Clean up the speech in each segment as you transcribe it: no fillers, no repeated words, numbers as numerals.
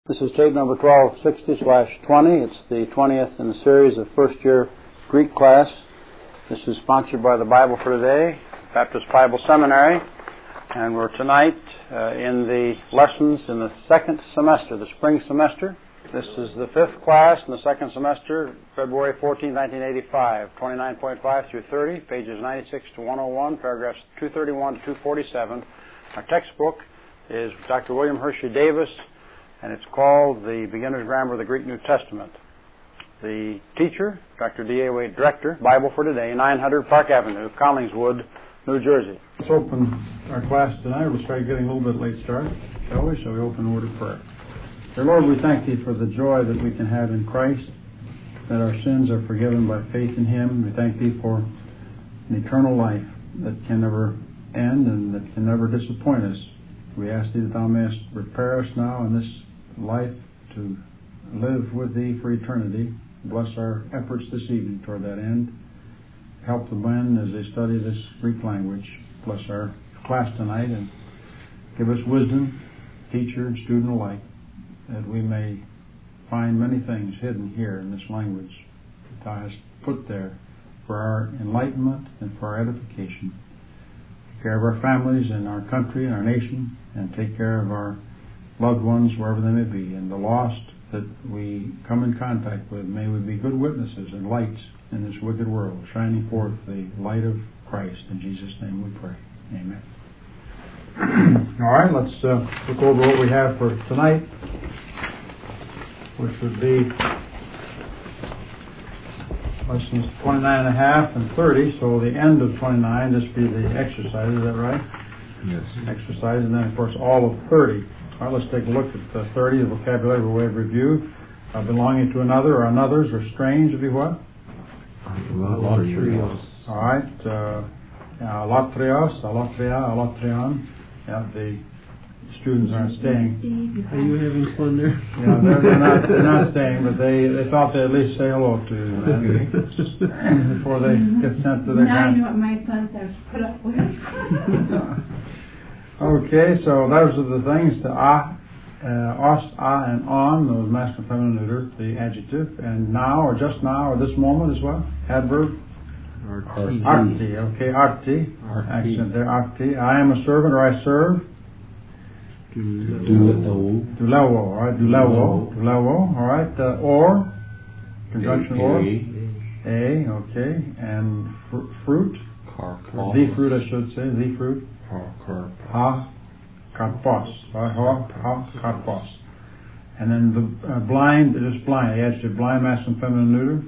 This is tape number 1260/20. It's the 20th in the series of first-year Greek class. This is sponsored by the Bible for Today, Baptist Bible Seminary, and we're tonight in the lessons in the second semester, the spring semester. This is the fifth class in the second semester, February 14, 1985, 29.5 through 30, pages 96 to 101, paragraphs 231 to 247. Our textbook is Dr. William Hershey Davis, and it's called The Beginner's Grammar of the Greek New Testament. The teacher, Dr. D.A. Wade, Director, Bible for Today, 900 Park Avenue, Collingswood, New Jersey. Let's open our class tonight. We'll start getting a little bit late start, shall we? Shall we open a word of prayer? Dear Lord, we thank Thee for the joy that we can have in Christ, that our sins are forgiven by faith in Him. We thank Thee for an eternal life that can never end and that can never disappoint us. We ask Thee that Thou mayest prepare us now in this life to live with Thee for eternity. Bless our efforts this evening toward that end. Help the men as they study this Greek language. Bless our class tonight and give us wisdom, teacher and student alike, that we may find many things hidden here in this language that Thou hast put there for our enlightenment and for our edification. Take care of our families and our country and our nation, and take care of our loved ones wherever they may be, and the lost that we come in contact with. May we be good witnesses and lights in this wicked world, shining forth the light of Christ. In Jesus' name we pray. Amen. All right, let's look over what we have for tonight, which would be lessons 29 and a half and 30. So the end of 29, this would be the exercise. Is that right? Yes. Exercise, and then of course all of 30. All right, let's take a look at 30, the vocabulary by way of review. Belonging to another or anothers or strange would be what? Alatrios. All right. Alatrios, alatria, alatrion. Yeah, the students aren't staying. Are you having fun there? Yeah, they're not staying, but they thought they'd at least say hello to them before they get sent to their Now I know what my sons have put up with. Okay, so those are the things, the os, and on, those masculine, feminine, neuter, the adjective, and now, or just now, or this moment as well, adverb. Arti. Okay, arti. Accent there, arti. I am a servant, or I serve. Dulewo, all right, dulewo, all right, or, conjunction or. A, okay, and fruit. The fruit, I should say, the fruit. Ha karpos. Ha karpos. And then the blind, just blind, the adjective blind, masculine, feminine, neuter.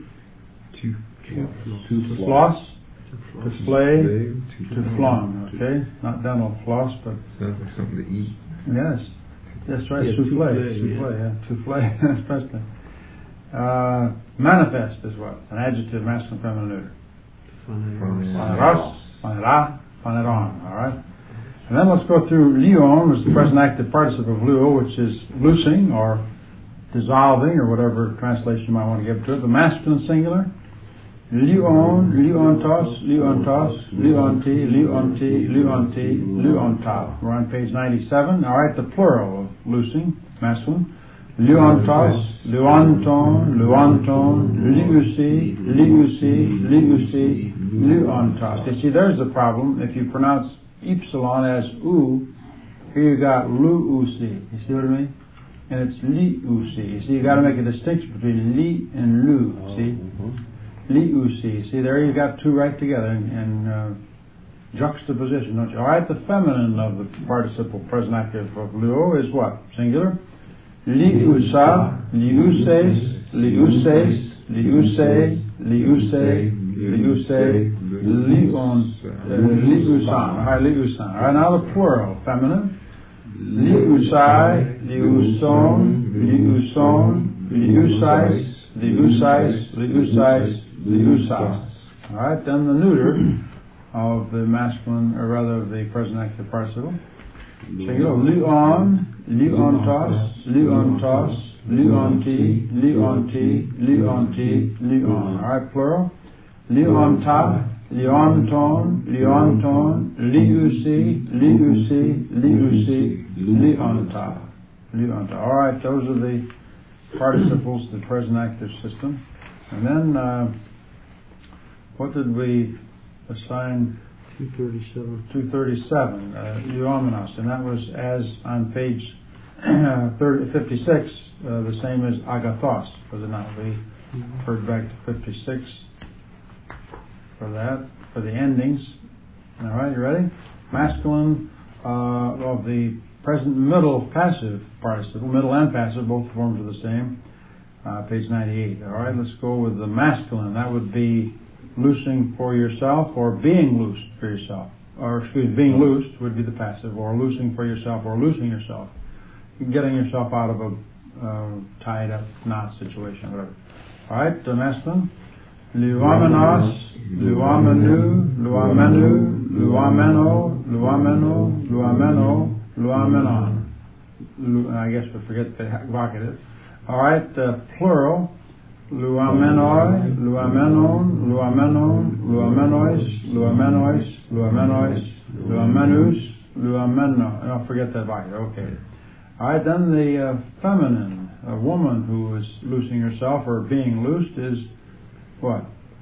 To floss, to flay, to flaunt. Okay, not dental floss, but sounds like something to eat. Yes, that's right. Souffle, especially. Manifest is what? An adjective, masculine, feminine, neuter. Phaneros, phanera, phaneron. All right. And then let's go through leon, which is the present active participle of luo, which is loosing or dissolving or whatever translation you might want to give to it. The masculine singular. Leon, leontos, leontos, leonti, leonti, leonti, leonta. We're on page 97. All right, the plural of loosing, masculine. Leontos, leonton, leonton, leusi, leusi, leusi, leontos. You see, there's the problem. If you pronounce epsilon as u, here you got lu-usi. You see what I mean? And it's li-usi. You see, you got to make a distinction between li and lu. See? Li-usi. See, there you got two right together in juxtaposition, don't you? All right, the feminine of the participle present active of luo is what? Singular. Liusa, liuses, liuses, liuse, liuse, liuse, liusan. All right, liusan. All right, now the plural, feminine. Liusai, liuson, liuson, liusais, liusais, liusais, liusas. All right, then the neuter of the masculine, or rather the present active participle. Singular. Leon, leontos, leontos, leonti, leonti, leonti, leon. All right, plural. Leonta, leonton, leonton, leusi, leusi, leusi, leonta. Lianta. All right, those are the participles, the present active system. And then, what did we assign? 237. 237, Euomenos, and that was as on page 56, the same as agathos, was it not? We referred back to 56 for that, for the endings. All right, you ready? Masculine of the present middle passive participle, middle and passive, both forms are the same. Page 98. All right, let's go with the masculine. That would be loosing for yourself or being loosed for yourself. Or, excuse me, being loosed would be the passive, or loosing for yourself or loosing yourself. Getting yourself out of a tied up knot situation, whatever. All right, the masculine. Luamenos, luamenu, luamenu, luameno, luameno, luameno, luamenon. I guess we forget the vocative. All right, plural. Luamenoi, luamenon, luamenon, luamenois, luamenois, luamenois, luamenus, luameno. Don't forget that vocative. Okay. All right, then the feminine, a woman who is loosing herself or being loosed is what?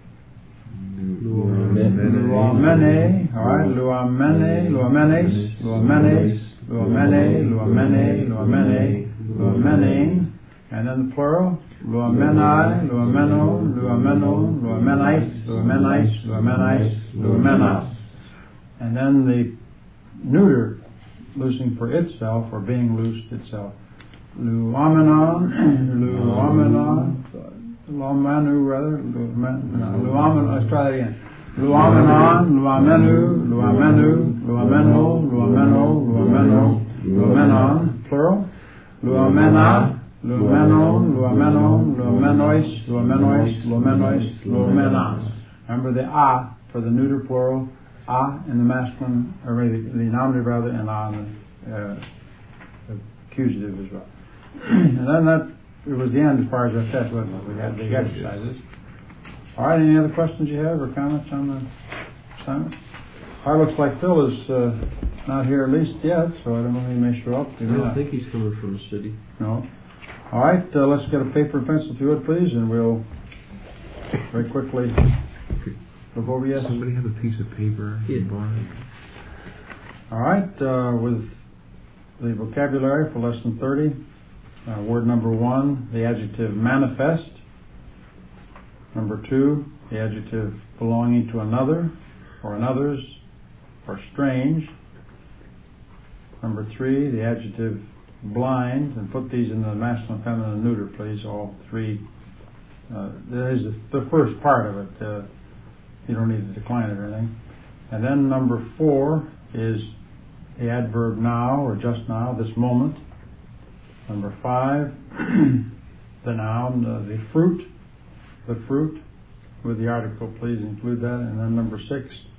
Luamene. All right, luamene, luamenes, luamenes, luamene, luamene, luamene, luamenein. And then the plural, luamenai, luameno, luameno, luamenais, luamenais, luamenais, luamenas. And then the neuter, loosing for itself or being loosed itself. Luamenon, luamenon, luamenu rather, luamenon, let's try that again. Luamenon, luamenu, luamenu, luameno, luameno, luameno, luamenon, plural. Luamena, luamenon, luamenon, luamenois, luamenois, luamenois, luamenas. Remember the a for the neuter plural, a in the masculine, or the nominative rather, and a in the accusative as well. And then it was the end as far as our test, wasn't it? We had the exercises. All right, any other questions you have or comments on the assignment? All right, looks like Phil is not here at least yet, so I don't know if he may show up. I don't think he's coming from the city. No. All right, let's get a paper and pencil if you would, please, and we'll very quickly look over. Yes. Somebody have a piece of paper? Yeah. All right, with the vocabulary for lesson 30, word number 1, the adjective manifest. Number 2, the adjective belonging to another, or another's, or strange. Number 3, the adjective blind, and put these in the masculine, feminine, and neuter, please, all three. There is the first part of it. You don't need to decline it or anything. And then number 4 is the adverb now, or just now, this moment. Number 5, the noun, the fruit, with the article, please include that. And then number 6,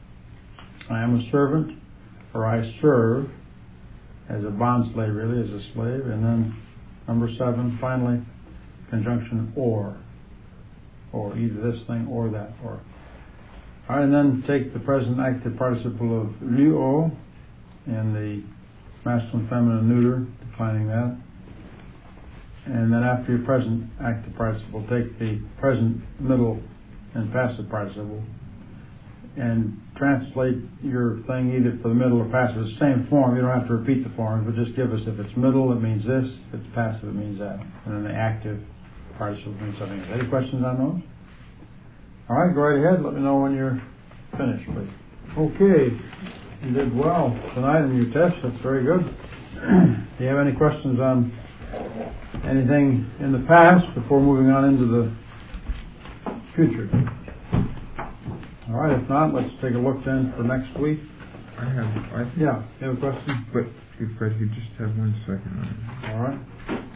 I am a servant, or I serve, as a bond slave, really, as a slave. And then number 7, finally, conjunction or either this thing or that, or. All right, and then take the present active participle of luo in the masculine, feminine, neuter, defining that. And then after your present active participle, take the present, middle, and passive participle and translate your thing either for the middle or passive. It's the same form. You don't have to repeat the forms, but just give us if it's middle, it means this. If it's passive, it means that. And then the active participle means something else. Any questions on those? All right, go right ahead. Let me know when you're finished, please. Okay. You did well tonight in your test. That's very good. Do you have any questions on anything in the past before moving on into the future? All right, if not, let's take a look then for next week. Yeah, you have a question? But if I could just have 1 second on it. All right.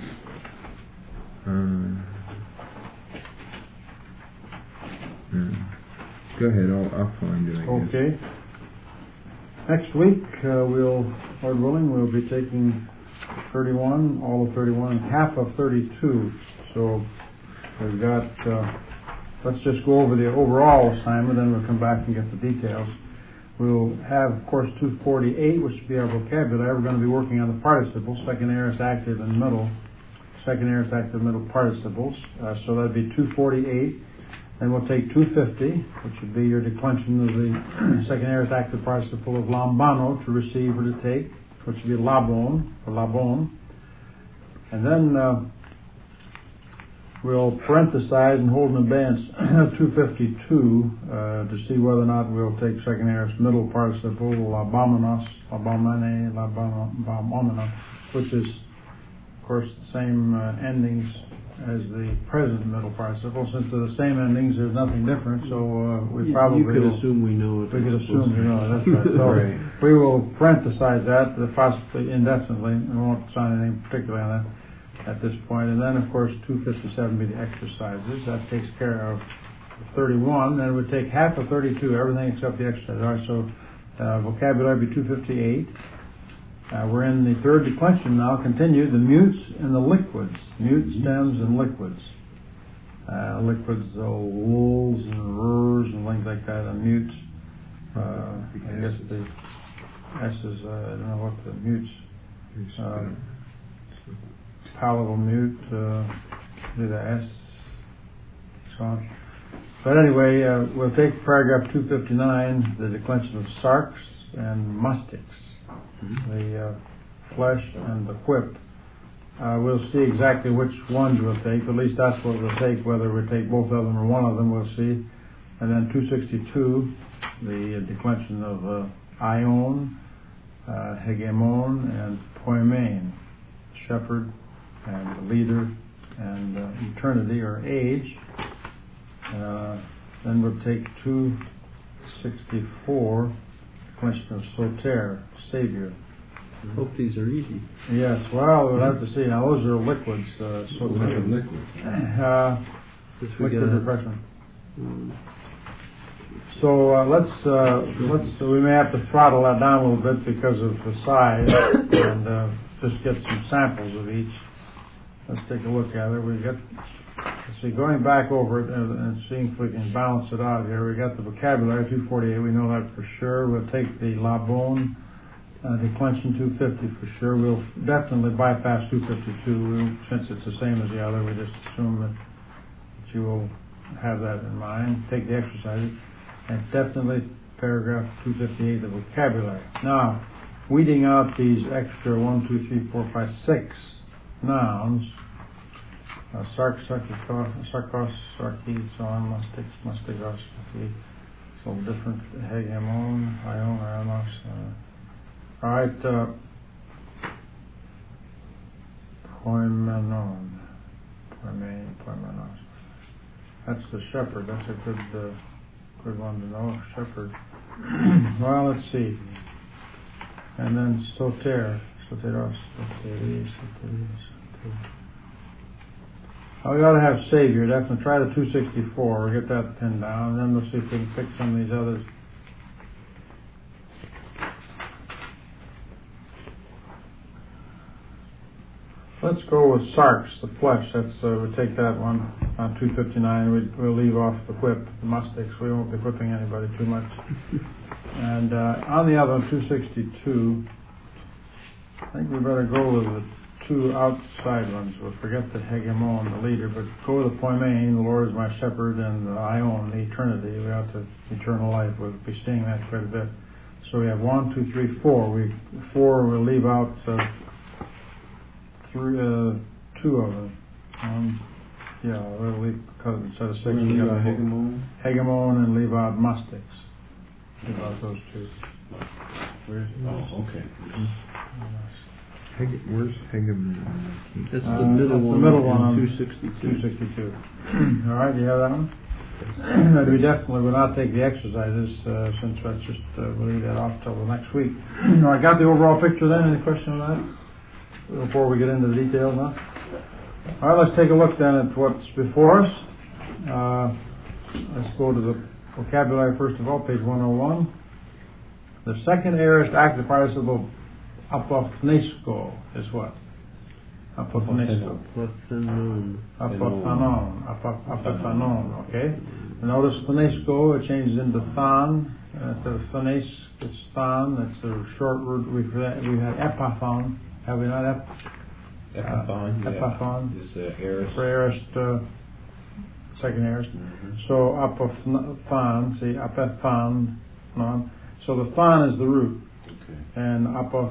Go ahead, I'll find it, I guess. Okay. Next week, Lord willing, we'll be taking 31, all of 31, and half of 32. So we've got, let's just go over the overall assignment, then we'll come back and get the details. We'll have, of course, 248, which will be our vocabulary. We're going to be working on the participles, second aorist, active, and middle. Second aorist, active, middle participles. So that'd be 248. Then we'll take 250, which would be your declension of the second aorist, active participle of lambano, to receive or to take, which would be labon, or labon. And then we'll parenthesize and hold in abeyance 252 to see whether or not we'll take second aorist middle participle, labomenos, labomene, labomena, which is, of course, the same endings as the present middle participle. Since they're the same endings, there's nothing different, so we probably... You could assume we know it. We could assume we know it, that's right. So right. We will parenthesize that, possibly indefinitely. We won't sign anything particularly on that at this point. And then, of course, 257 be the exercises. That takes care of 31. Then it would take half of 32, everything except the exercises. All right, so vocabulary would be 258. We're in the third declension now. Continue the mutes and the liquids. Mute, stems, and liquids. Liquids, lulls and rurs and things like that. And mutes, I guess the S's, I don't know what the mutes. Palatal mute, do the S, so on. But anyway, we'll take paragraph 259, the declension of sarx and mustics, the flesh and the whip. We'll see exactly which ones we'll take. At least that's what we'll take. Whether we take both of them or one of them, we'll see. And then 262, the declension of ion, hegemon, and poimen, shepherd, and leader, and eternity or age. Then we'll take 264, question of soter, savior. I hope these are easy. Yes, well, we'll have to see. Now, those are liquids. Soter. Liquid refreshment. So we may have to throttle that down a little bit because of the size, and just get some samples of each. Let's take a look at it. Let's see, going back over it and seeing if we can balance it out here. We got the vocabulary 248. We know that for sure. We'll take the labon, declension 250 for sure. We'll definitely bypass 252 since it's the same as the other. We just assume that you will have that in mind. Take the exercises, and definitely paragraph 258, the vocabulary. Now, weeding out these extra 1, 2, 3, 4, 5, 6 nouns, sarkos, sarki, so on, mastigos, it's a little different, hegemon, ion, ionos. All right, poimenon, poimenos. That's the shepherd. That's a good one to know, shepherd. Well, let's see. And then soter, soteros, soteris. Oh, we ought to have savior. Definitely try the 264. We'll get that pinned down, and then we'll see if we can pick some of these others. Let's go with sarx, the flesh. That's we'll take that one on 259. We'll leave off the whip, the mustics. We won't be whipping anybody too much. And on the other one, 262, I think we better go with the two outside ones. We'll forget the hegemon, the leader, but go with the poimen, the Lord is my shepherd, and the ion, the eternity. We ought to eternal life. We'll be seeing that quite a bit. So we have 1, 2, 3, 4. Four we'll leave out two of them. We'll leave cut it instead of 6. We got hegemon and leave out mustics. Leave out those two. Okay. Where's hegemon? That's the middle one on 262. 262. All right, do you have that one? We definitely will not take the exercises since that's just we'll leave that off till the next week. All right, got the overall picture then? Any question on that before we get into the details now? All right, let's take a look then at what's before us. Let's go to the vocabulary first of all, page 101. The second aorist active participle apopnesko is what? Apopnesko. Apophanon. Okay. Notice phanesco, it changes into thon. Instead of phanes, it's thon. That's a short word. We've had epathon. Have we not? Epathon. Epathon. It's aorist. For aorist, second aorist. So apathon, see, apathon. So the thon is the root. Okay. And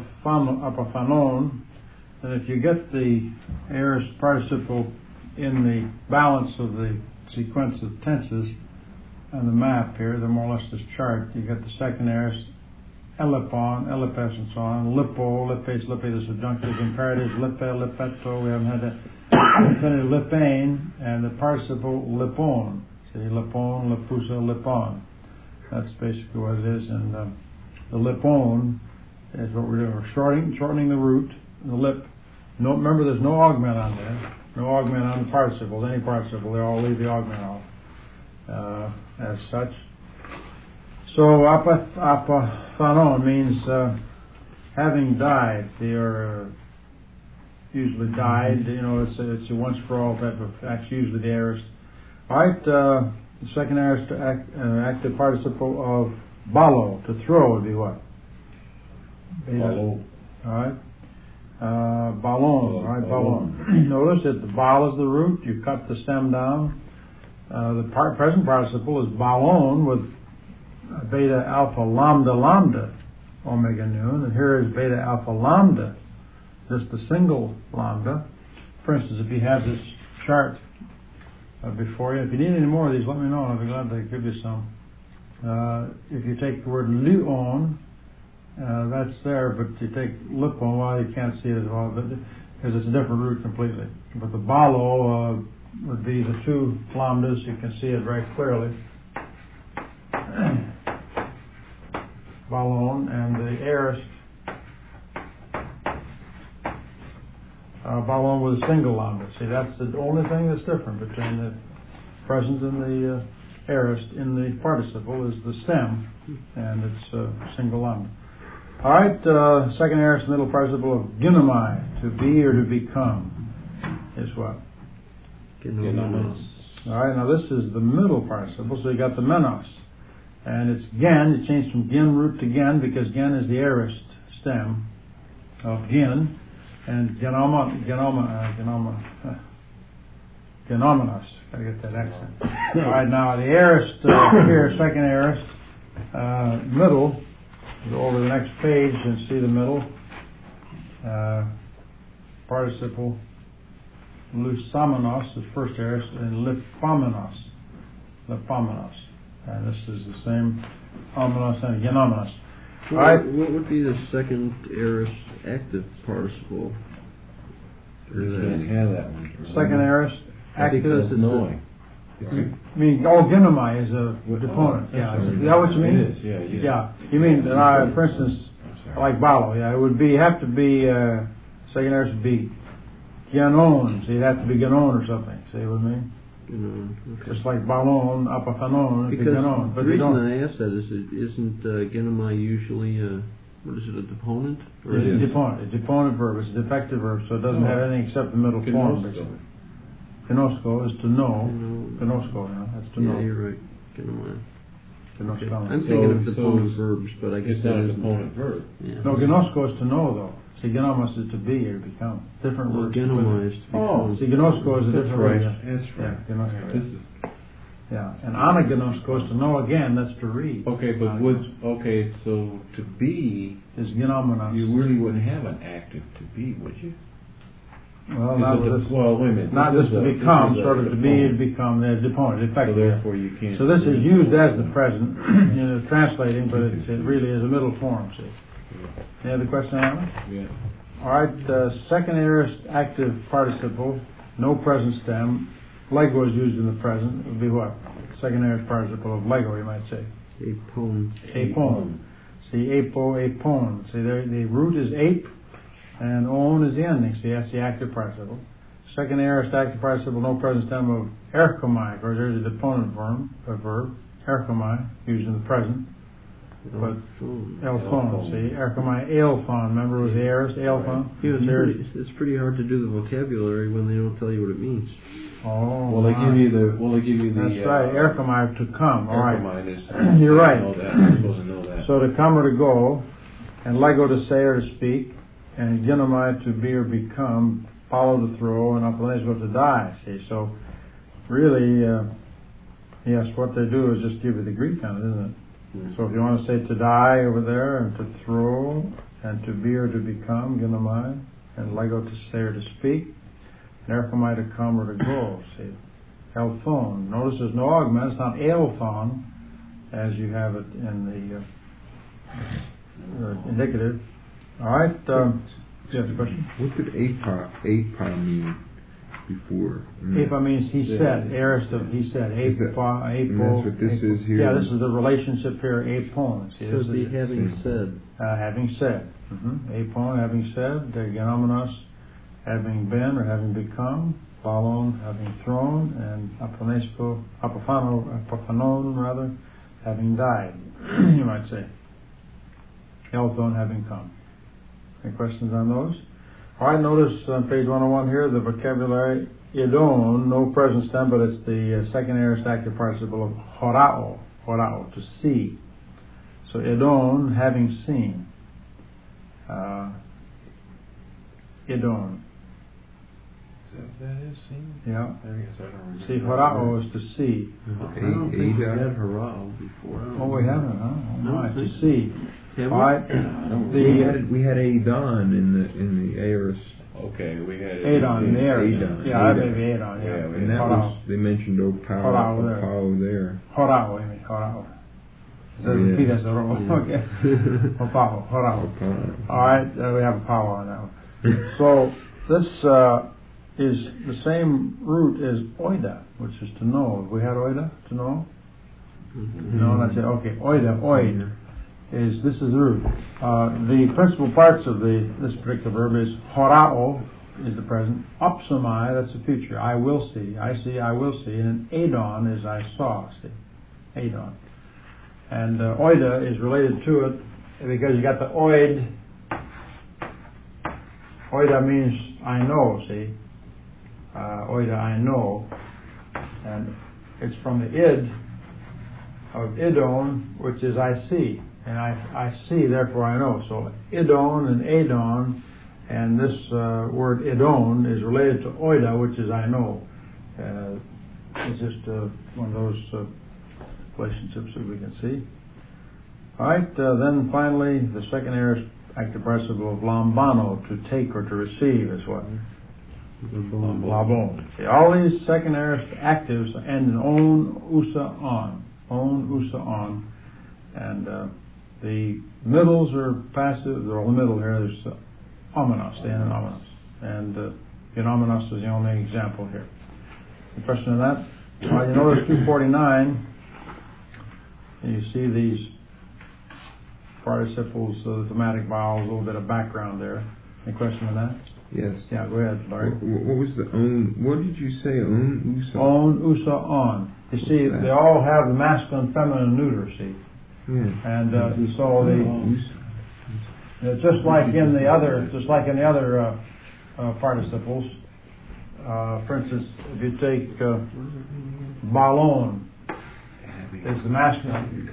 apophanon. And if you get the aorist participle in the balance of the sequence of tenses on the map here, the more or less this chart, you get the second aorist, elipon, elipes, and so on, lipo, lipase, lipe, the subjunctive, imperatives, lipe, lipeto, we haven't had that, infinitive, lipane, and the participle lipon. See, lipon, lipusa, lipon. That's basically what it is, and the lipon is what we're doing. We're shortening the root, the lip. No, remember, there's no augment on there. No augment on the participles. Any participle, they all leave the augment off as such. So apophanon means having died. See, or usually died. You know, it's a once for all type of act. Usually the aorist. All right. The second aorist active participle of balo, to throw, would be what? Balo. All right. Ballon, right? Ballon. Notice that the bal is the root. You cut the stem down. The present participle is ballon with beta alpha lambda lambda omega nun, and here is beta alpha lambda, just a single lambda. For instance, if you have this chart before you, if you need any more of these, let me know. I'll be glad to give you some. If you take the word luon, that's there, but you take lipon, well, you can't see it at all, but because it's a different root completely. But the balo would be the two lambdas. You can see it very clearly. Ballon, and the aorist ballon with a single lambda. See, that's the only thing that's different between the present and the aorist in the participle is the stem, and it's a single lambda. All right, second aorist middle participle of ginomai, to be or to become, is what? Ginomos. All right, now this is the middle participle, so you got the menos. And it's gen, it changed from gin root to gen because gen is the aorist stem of gin, and genomenos. Gotta get that accent. All right, now the aorist here, second aorist, middle. Go over the next page and see the middle participle. Lusamenos is first aorist, and lipomenos. And this is the same omenos and genomenos. Well, Right. What would be the second aorist active participle? You can't have that one. Second aorist active. Because it's knowing. I mean, ginomai is a deponent. Yeah, is that what you mean? It is, yeah. Yeah. You mean, for instance, like balo, yeah, it would have to be, second aorist would be genon, so you'd have to be genon or something, see what I mean? Okay. Just like ballon, apophanon, Because genon. But the reason don't. I ask that is, isn't ginomai usually a deponent? Or It's a deponent. It's a deponent verb. It's a defective verb, so it doesn't have anything except the middle form. Basically. Gnosko is to know. Gnosko, that's to know. Yeah, you're right. Ginomai. Okay. Gnosko. I'm thinking of deponent verbs, but I guess It's that not a isn't. deponent verb. Yeah. No, gnosko is to know, though. See, genomos is to be or become. Different Well, words. ginomai is to become. See, gnosko is a That's different right. word. That's right. Yeah, gnosko. This is Yeah, and anagnosko is to know again. That's to read. okay, but so to be, Is genomenos. you really wouldn't have an active to be, would you? Well, Is not it with the- this. well, wait a minute. Not This just is to a- become, this is a sort of to be deponent. and become. The deponent, So effectively. therefore you can't. So this is used as the present, translating, but it really is a middle form. See. Any other question on that one? Yeah. All right, second aorist active participle, no present stem. Lego is used in the present. It would be what? Second aorist participle of Lego, you might say. Apon. Apon. See, apon. See, the root is ape, and on is the ending. See, that's the active participle. Second aorist active participle, no present stem of erchomai. Of course, there's a deponent verb, erchomai, used in the present. But elphon, see, erchomai, aelphon. Remember, it was the aorist, aelphon. Yeah, it's pretty hard to do the vocabulary when they don't tell you what it means. Oh, Well, they give you the. That's right. Erchomai, to come. All right. Erchomai is. You're right. I know that. I'm supposed to know that. So to come or to go, and lego to say or to speak, and ginomai to be or become, follow to throw, and aponesco to die. See, so really, yes, what they do is just give you the Greek on it, isn't it? Mm-hmm. So if you want to say to die over there, and to throw, and to be or to become, ginomai, and lego to say or to speak, and erchomai to come or to go. See, elthon. Notice there's no augment. It's not elthon, as you have it in the indicative. All right. You have a question? What did apa mean before? Apa means he said. Aorist of he said. Apa, apo. And that's what this is here? Yeah, this is the relationship here. Apon. See, Should be having said. Having said. Apon, having said. Genomenos, having been or having become. Phalon, having thrown. And aponesco, apophanon rather, having died. You might say. Elthon, having come. Any questions on those? All right, notice on page 101 here the vocabulary idon, no present tense, but it's the second aorist active participle of horao, to see. So idon, having seen. Idon. That is seen? Yeah. I guess I don't remember. See, horao is to see. I don't think we had Harao before. Oh, we haven't, huh? No, Nice, I think to see. Have All right. We had Adon in the aorist. Okay, we had Adon in the aorist. Adon. Yeah, Adon. maybe Adon, yeah. And that was, they mentioned Opao there. Horao, I mean, horao. So repeat as a roll. Okay. Opao, horao. All right, we have a power now. So this is the same root as oida, which is to know. We had oida, to know? No, that's it. Okay, oida, oid. This is the root. The principal parts of this particular verb is horao is the present, opsomai, that's the future. I will see, I will see, and adon is I saw. See, adon, and oida is related to it because you got the oid. Oida means I know. See, oida I know, and it's from the id of idon, which is I see. And I see, therefore I know. So idon and adon, and this word idon is related to oida, which is I know. It's just one of those relationships that we can see. All right. Then finally, the second aorist active participle of lambano, to take or to receive, is what? Labon. See, all these second aorist actives end in on, usa, on. On, usa, on. And the middles are passive. They're all in the middle here. There's omenos, the end in omenos. And genomenos is the only example here. Any question on that? You notice 249. You see these participles, the thematic vowels, a little bit of background there. Any question on that? Yes. Yeah, go ahead, Larry. What was the on? What did you say? On, usa? On, usa, on. You see, they all have the masculine, feminine, neuter, see? Yeah. And so just like in the other participles, for instance, if you take balon, it's the masculine.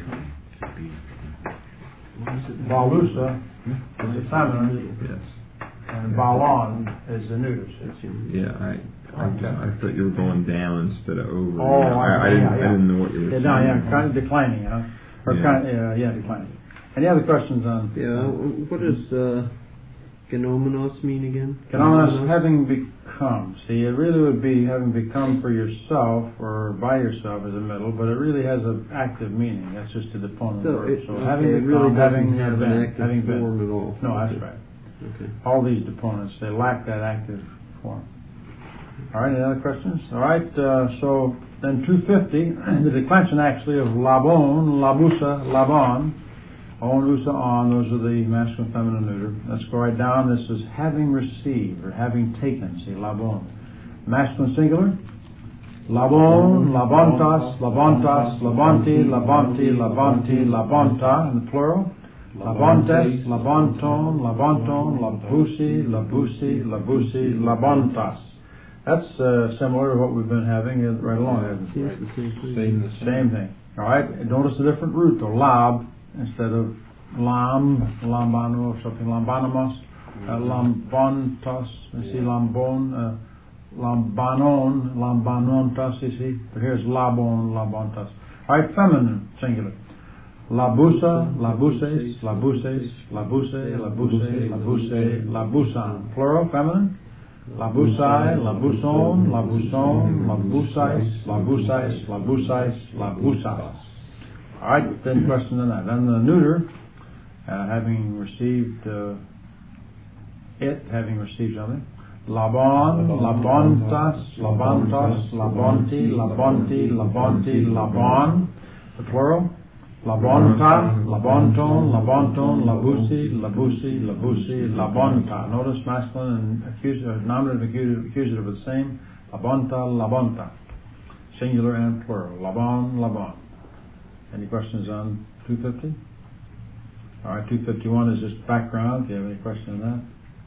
Balusa is the feminine. Yes. And balon is the neuter. Yeah, I thought you were going down instead of over. Oh, I didn't know what you were saying. Yeah, kind of declining, huh? Or declining. Any other questions on? Yeah, what does genomenos mean again? Genomenos, having become. See, it really would be having become for yourself or by yourself as a middle, but it really has an active meaning. That's just a deponent verb. So having become, really having have been, an active having been. form at all. No, that's right. Okay. All these deponents, they lack that active form. All right, any other questions? All right, so then 250, the declension actually of labon, labusa, laban, on, usa, on, those are the masculine, feminine, neuter. Let's go right down. This is having received or having taken. See, labon. Masculine singular. Labon, labontas, labontas, labonti, labonti, labonti, labonta, in the plural. Labontes, labonton, labonton, labusi, labusi, labusi, labontas. That's similar to what we've been having right along, hasn't it? It's the same thing. Same thing. All right. Notice a different root, though. Lab instead of lambano or something. Lambanamos, lambontos. You see, lambanontas. You see, but here's labontas. All right. Feminine, singular. Labusa, labuses, labuses, labuse, labuse, labuse, labusan. Plural, feminine. Labusai, labuson, labuson, labusais, labusais, labusais, labusas. All right, then question on that. Then the neuter, having received having received something. Labon, labontas, labantos, labonti, labonti, labonti, labon. The plural. Labonta, labonton, labonton, labusi, labusi, labusi, labonta. Notice masculine and nominative accusative are the same. Labonta, labonta. Singular and plural. Labon, labon. Any questions on 250? All right, 251 is just background. If you have any question on that.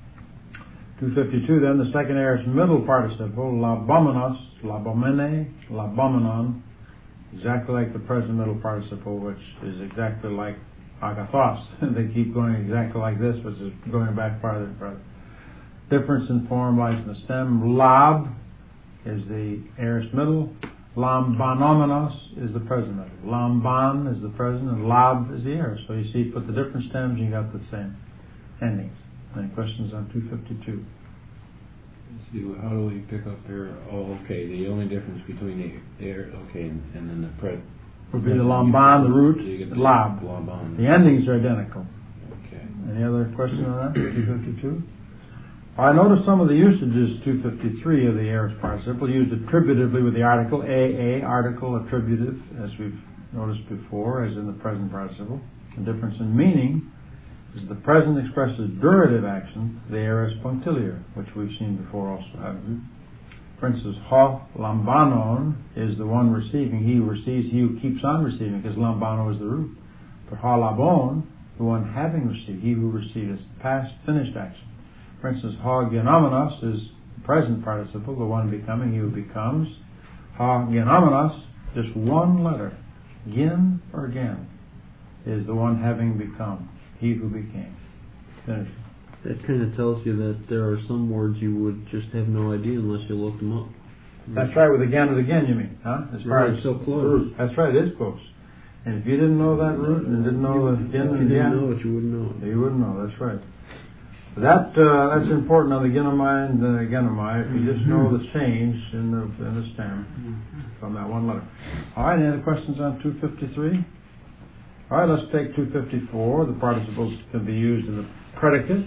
252 then, the second aorist middle participle. Labomenos, labomene, labomenon. Exactly like the present middle participle, which is exactly like agathos. They keep going exactly like this, which is going back farther and farther. Difference in form lies in the stem. Lab is the aorist middle. Lambanomenos is the present middle. Lamban is the present, and lab is the aorist. So you see, put the different stems, you got the same endings. Any questions on 252? See, how do we pick up there? Oh, okay. The only difference between the air, okay, and then the would be the lamban, the root, the lab. Lamban. The endings are identical. Okay. Any other question on that? 252. I noticed some of the usages 253 of the aorist participle used attributively with the article article attributive, as we've noticed before, as in the present participle. The difference in meaning is the present expresses durative action, the aorist punctiliar, which we've seen before also, haven't we? For instance, ho lambanon is the one receiving, he who receives, he who keeps on receiving, because lambano is the root. But ho labon, the one having received, he who receives, past finished action. For instance, ho genomenos is the present participle, the one becoming, he who becomes. Ho genomenos, just one letter, gin or gen, is the one having become. He who became. Finish. That kind of tells you that there are some words you would just have no idea unless you looked them up. That's right, with again and again, you mean, huh? As far as so close. Root. That's right, it is close. And if you didn't know that root and didn't know the again and If you again, didn't know it, you wouldn't know it. you wouldn't know. That's right. That's important on the genomai and the genomai. If you just know the change in the stem from that one letter. All right. Any other questions on 253? All right, let's take 254. The participles can be used in the predicate.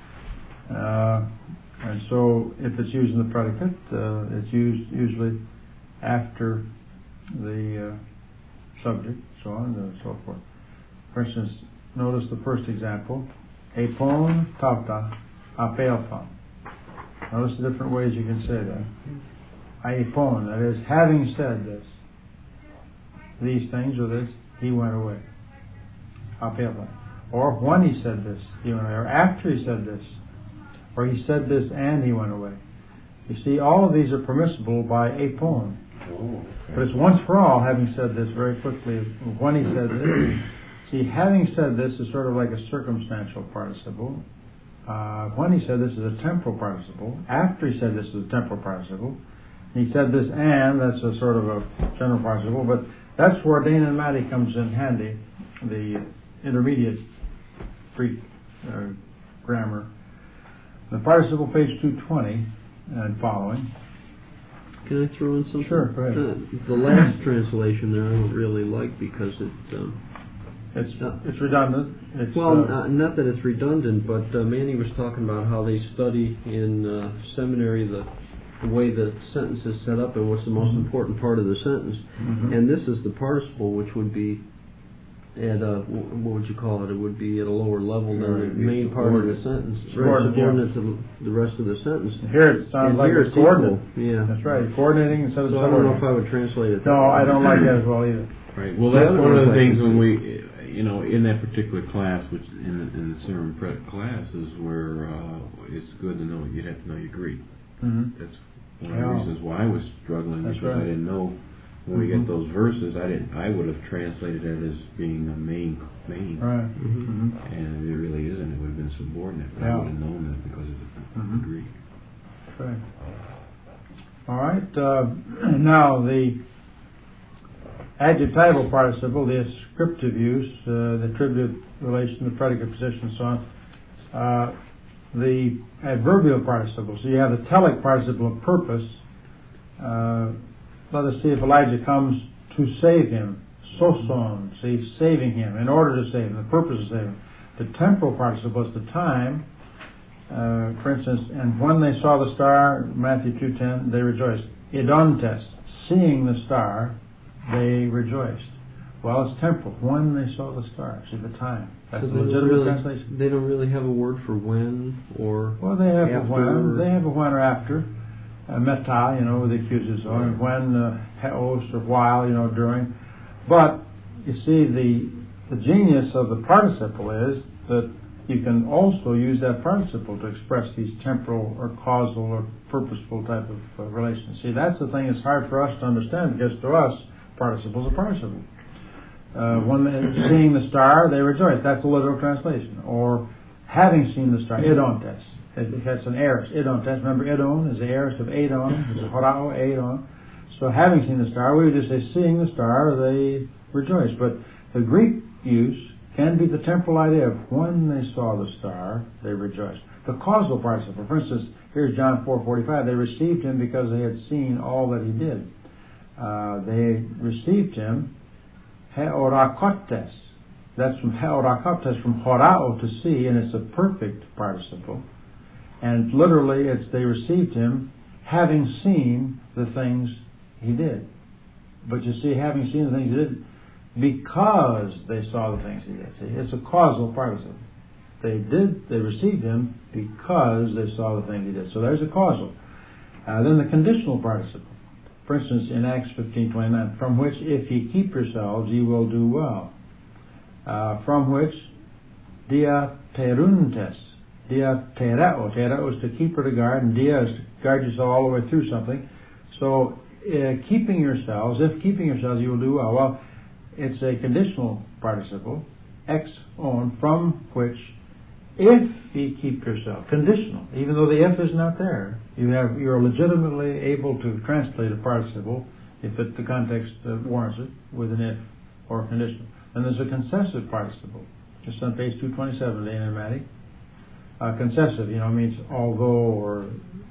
And so if it's used in the predicate, it's used usually after the subject, so on and so forth. For instance, notice the first example. Epon tavta apelton. Notice the different ways you can say that. Aepon, that is, having said this, these things or this, he went away. Or when he said this, he went away. Or after he said this. Or he said this and he went away. You see, all of these are permissible by epon. But it's once for all, having said this very quickly, when he said this. See, having said this is sort of like a circumstantial participle. When he said this is a temporal participle. After he said this is a temporal participle. He said this and, that's a sort of a general participle. But that's where Dana and Matty comes in handy. The intermediate Greek grammar. The participle, page 220 and following. Can I throw in something? Sure, go ahead. The last translation there I don't really like because it's redundant. It's, not that it's redundant, but Manny was talking about how they study in seminary the way the sentence is set up and what's the most important part of the sentence. And this is the participle, which would be at what would you call it? It would be at a lower level than the main part of the sentence. Subordinate to the rest of the sentence. Here it sounds like it's coordinate. Yeah. That's right. Coordinating instead of so I don't know if I would translate it. No, I don't like that as well either. Right. Well, that's one of the things when we, in that particular class, which in the sermon prep class, is where it's good to know. You have to know your Greek. That's one of the reasons why I was struggling, That's because right. I didn't know when we get those verses. I would have translated it as being a main, Right. Mm-hmm. and it really isn't. It would have been subordinate. But I would have known that because of the Greek. Right. All right. Now the adjectival participle, the ascriptive use, the attributive relation, the predicate position, and so on. The adverbial participle. So you have the telic participle of purpose. Let us see if Elijah comes to save him. Soson, see, saving him, in order to save him, the purpose of saving him. The temporal participle is the time. For instance, and when they saw the star, Matthew 2:10, they rejoiced. Idontes, seeing the star, they rejoiced. Well, it's temporal. When they saw the star, see the time. That's So the legitimate translation. they don't really have a word for when or Well, they have after. a when. They have a when or after. Meta, with the accusative, or when, heos, or while, during. But you see, the genius of the participle is that you can also use that participle to express these temporal or causal or purposeful type of relations. See, that's the thing that's hard for us to understand, because to us, participles are participle. When they're seeing the star, they rejoice. That's the literal translation. Or having seen the star, idontes. That's an aorist. Idontes. Remember, idon is the aorist of Adon. It's a horao, Adon. So having seen the star, we would just say, seeing the star, they rejoice. But the Greek use can be the temporal idea of when they saw the star, they rejoiced. The causal participle, for instance, here's John 4:45. They received him because they had seen all that he did. They received him, heorakotes. That's from heorakotes, from horao, to see, and it's a perfect participle. And literally, it's they received him having seen the things he did. But you see, having seen the things he did, because they saw the things he did. See, it's a causal participle. They received him because they saw the things he did. So there's a causal. Then the conditional participle. For instance, in Acts 15:29, from which if ye keep yourselves, ye will do well. From which diateruntes, diatereo. Tereo is to keep or to guard, and dia is to guard yourself all the way through something. So keeping yourselves, if keeping yourselves, you will do well. Well, it's a conditional participle, ex on, from which, if ye keep yourself. Conditional. Even though the if is not there, you're legitimately able to translate a participle, if the context warrants it, with an if or a conditional. And there's a concessive participle. It's on page 227, the enigmatic. Concessive, means although or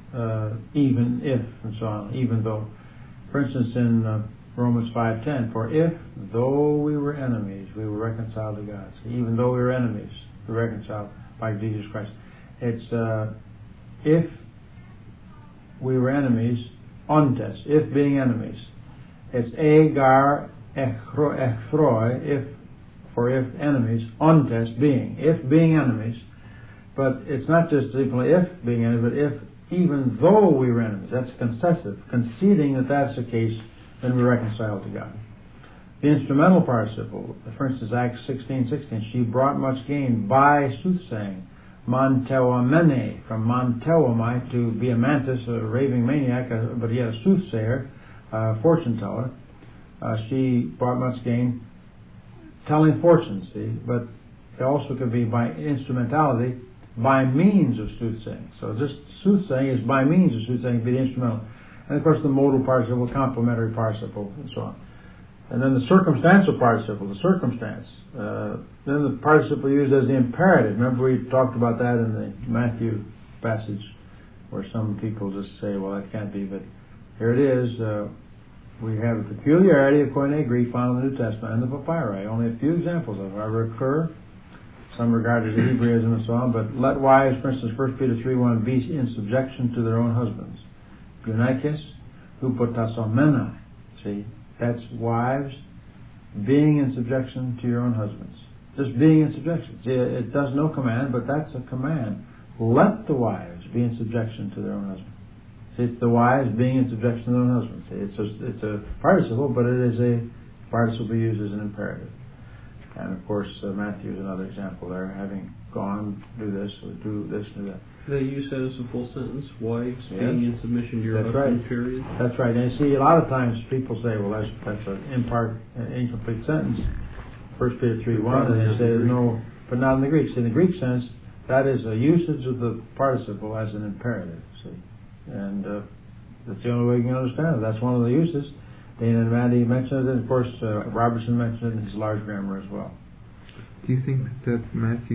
even if, and so on, even though. For instance, in Romans 5:10, for if, though we were enemies, we were reconciled to God. So even though we were enemies, we were reconciled by Jesus Christ. It's if we were enemies, ontes, if being enemies. It's egar echroi, if, for if enemies, ontes, being, if being enemies. But it's not just simply if being enemies, but if even though we were enemies. That's concessive, conceding that that's the case, then we're reconciled to God. The instrumental participle, for instance, Acts 16:16, she brought much gain by soothsaying. Monteuomene, from monteuomai, to be a mantis, a raving maniac, but he had a soothsayer, fortune teller. She brought much gain telling fortunes, see, but it also could be by instrumentality, by means of soothsaying. So just soothsaying is by means of soothsaying, be the instrumental. And of course the modal participle, complementary participle, and so on. And then the circumstantial participle, the circumstance. Then the participle used as the imperative. Remember we talked about that in the Matthew passage, where some people just say, well, that can't be, but here it is. We have a peculiarity of Koine Greek found in the New Testament and the papyri. Only a few examples of it recur. Some regard as Hebraism and so on, but let wives, for instance, 1 Peter 3:1, be in subjection to their own husbands. Gunaikis, hupotasomena. See, that's wives being in subjection to your own husbands. Just being in subjection. See, it does no command, but that's a command. Let the wives be in subjection to their own husbands. See, it's the wives being in subjection to their own husbands. See, it's a participle, but it is a participle used as an imperative. And of course, Matthew is another example there, having gone, do this, or do this, do that. They use that as a full sentence. Wives being in submission to your That's husband. right. Period. That's right. And you see, a lot of times people say, well, that's an incomplete sentence. 1 Peter 3:1, and they say there's no, but not in the Greek. See, in the Greek sense, that is a usage of the participle as an imperative. See, and that's the only way you can understand it. That's one of the uses. Dana and Mandy mentioned it, and of course Robertson mentioned it in his large grammar as well. Do you think that Matthew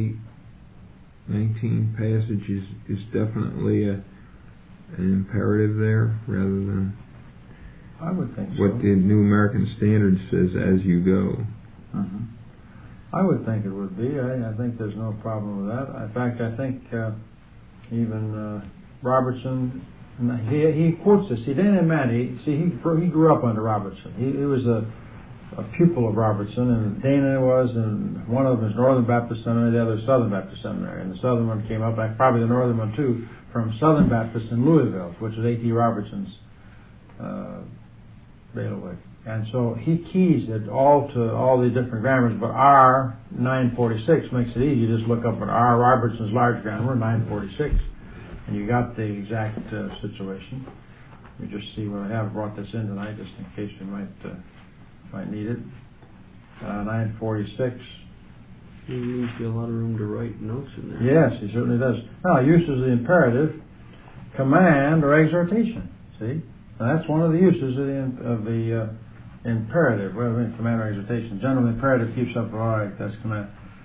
20:19 passage is definitely an imperative there, rather than I would think so. what the New American Standard says, as you go? Mm-hmm. I would think it would be. I think there's no problem with that. In fact, I think even Robertson, he quotes this. See, Dana and Mandy, he grew up under Robertson. He was a pupil of Robertson, and Dana was, and one of them is Northern Baptist Seminary, the other is Southern Baptist Seminary, and the Southern one came up, probably the Northern one too, from Southern Baptist in Louisville, which is A.T. Robertson's bailiwick. And so he keys it all to all the different grammars, but R 946 makes it easy. You just look up at R. Robertson's large grammar, 946, and you got the exact situation. You just see what I have brought this in tonight, just in case we might need it. 946. He leaves you a lot of room to write notes in there. Yes, he certainly does. Now, uses of the imperative, command or exhortation. See, now, that's one of the uses of the imperative. Well, command or exhortation. General imperative keeps up. All right, that's command.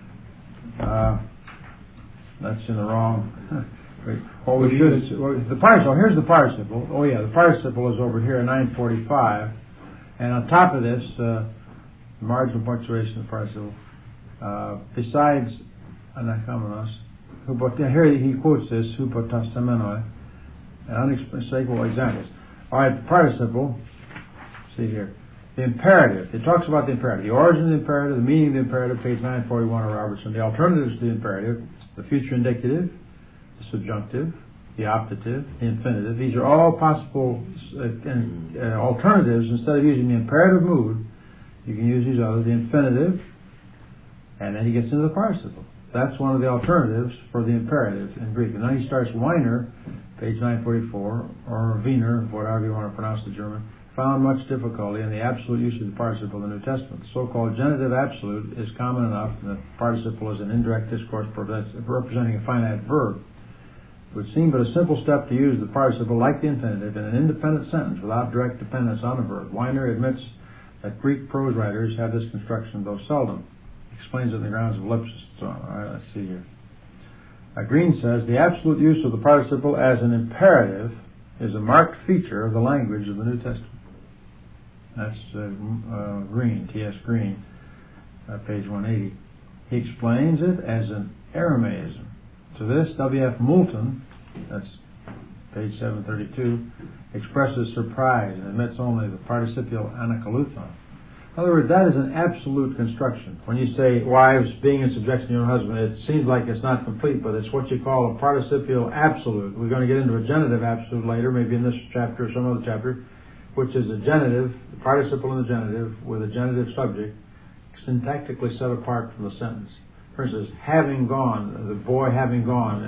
That's in the wrong. What we should is the participle. Here's the participle. Oh yeah, the participle is over here, 945, and on top of this, marginal punctuation of the participle. Besides anakamenos, here he quotes this, hupotastemenoi, and unexplainable examples. All right, the participle, see here, the imperative. It talks about the imperative, the origin of the imperative, the meaning of the imperative, page 941 of Robertson. The alternatives to the imperative, the future indicative, the subjunctive, the optative, the infinitive. These are all possible alternatives. Instead of using the imperative mood, you can use these others, the infinitive, and then he gets into the participle. That's one of the alternatives for the imperative in Greek. And then he starts Weiner, page 944, or Wiener, whatever you want to pronounce the German, found much difficulty in the absolute use of the participle in the New Testament. The so-called genitive absolute is common enough, and the participle is an indirect discourse representing a finite verb. It would seem but a simple step to use the participle like the infinitive in an independent sentence without direct dependence on a verb. Weiner admits that Greek prose writers have this construction, though seldom. Explains it in the grounds of ellipsis. So, all right, let's see here. Green says the absolute use of the participle as an imperative is a marked feature of the language of the New Testament. That's Green, T.S. Green, page 180. He explains it as an Aramaism. To this, W.F. Moulton, that's page 732, expresses surprise and admits only the participial anakaluthon. In other words, that is an absolute construction. When you say wives being in subjection to your husband, it seems like it's not complete, but it's what you call a participial absolute. We're going to get into a genitive absolute later, maybe in this chapter or some other chapter, which is a genitive, the participle in the genitive with a genitive subject, syntactically set apart from the sentence. For instance, having gone, the boy having gone,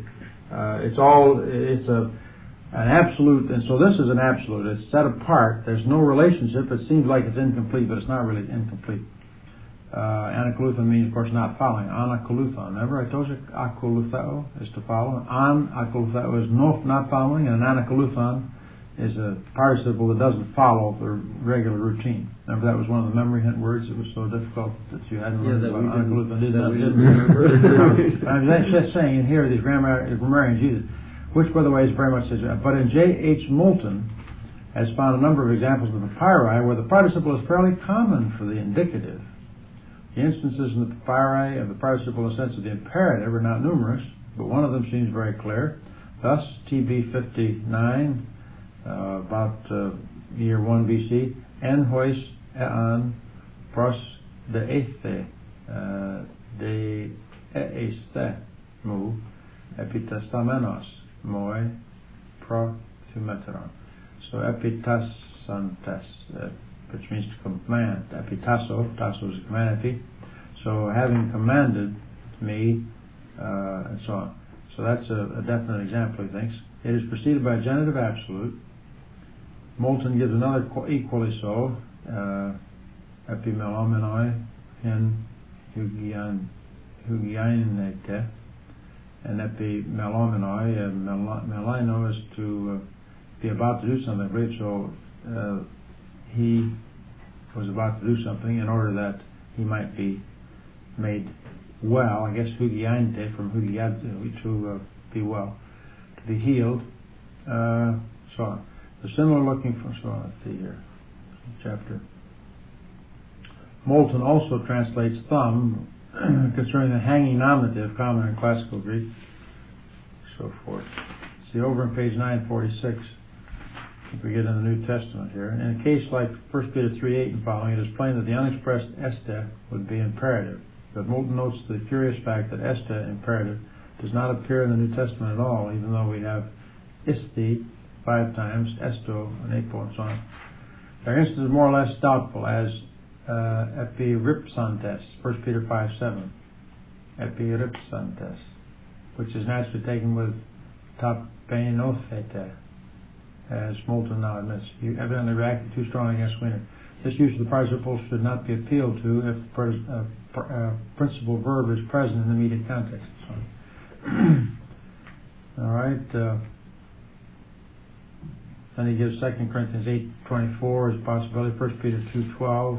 it's an absolute, and so this is an absolute. It's set apart. There's no relationship. It seems like it's incomplete, but it's not really incomplete. Anakoluthon means, of course, not following. Anakoluthon. Remember, I told you akoluthao is to follow. An akoluthao is not following, and an anakoluthon is a participle that doesn't follow the regular routine. Remember, that was one of the memory hint words that was so difficult that you hadn't learned about anakoluthon. We didn't remember. I'm just saying, in here, these grammarians use it. Which, by the way, is very much says. But in J.H. Moulton has found a number of examples of the papyri where the participle is fairly common for the indicative. The instances in the papyri of the participle in the sense of the imperative are not numerous, but one of them seems very clear. Thus, TB 59, about year 1 BC, en hois ean pros de ethe de eiste mu epitastamenos moi prophymeteron. So epitasantes, which means to command. Epitasso is a command epi. So having commanded me, and so on. So that's a definite example, he thinks. It is preceded by a genitive absolute. Moulton gives another equally so. Epimelomenoi in hugiainete. And epimelomenoi, melino is to be about to do something, right? So he was about to do something in order that he might be made well. I guess hugiainete from hugiad, to be well, to be healed. So on. The similar looking for, so on, let's see here, chapter. Moulton also translates thumb concerning the hanging nominative common in classical Greek, so forth. See over on page 946, if we get in the New Testament here. In a case like 1 Peter 3:8 and following, it is plain that the unexpressed este would be imperative. But Moulton notes the curious fact that este, imperative, does not appear in the New Testament at all, even though we have isti 5 times, esto, and apo, and so on. There are instances more or less doubtful, as epiripsantes, 1 Peter 5:7. Epiripsantes, which is naturally taken with tapenothete, as Moulton now admits. You evidently reacted too strongly against Wiener. This use of the participle should not be appealed to if principal verb is present in the immediate context. All right. Then he gives 2 Corinthians 8:24 as a possibility. 1 Peter 2:12.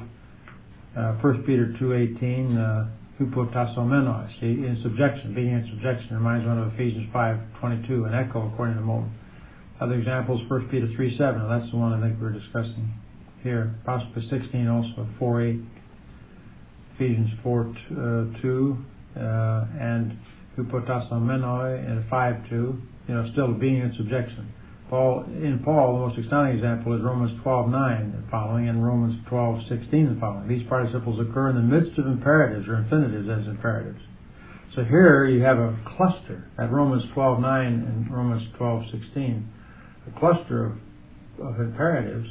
1 Peter 2:18. Hypotasomenos. In subjection, being in subjection, reminds one of Ephesians 5:22, an echo according to Moulton. Other examples: 1 Peter 3:7. That's the one I think we're discussing here. Possibly 16 also. 4:8. Ephesians 4:2 and hypotasomenoi in 5:2. Still being in subjection. Paul, the most astounding example is Romans 12:9 and following, and Romans 12:16 and following. These participles occur in the midst of imperatives or infinitives as imperatives. So here you have a cluster at Romans 12:9 and Romans 12:16, a cluster of imperatives.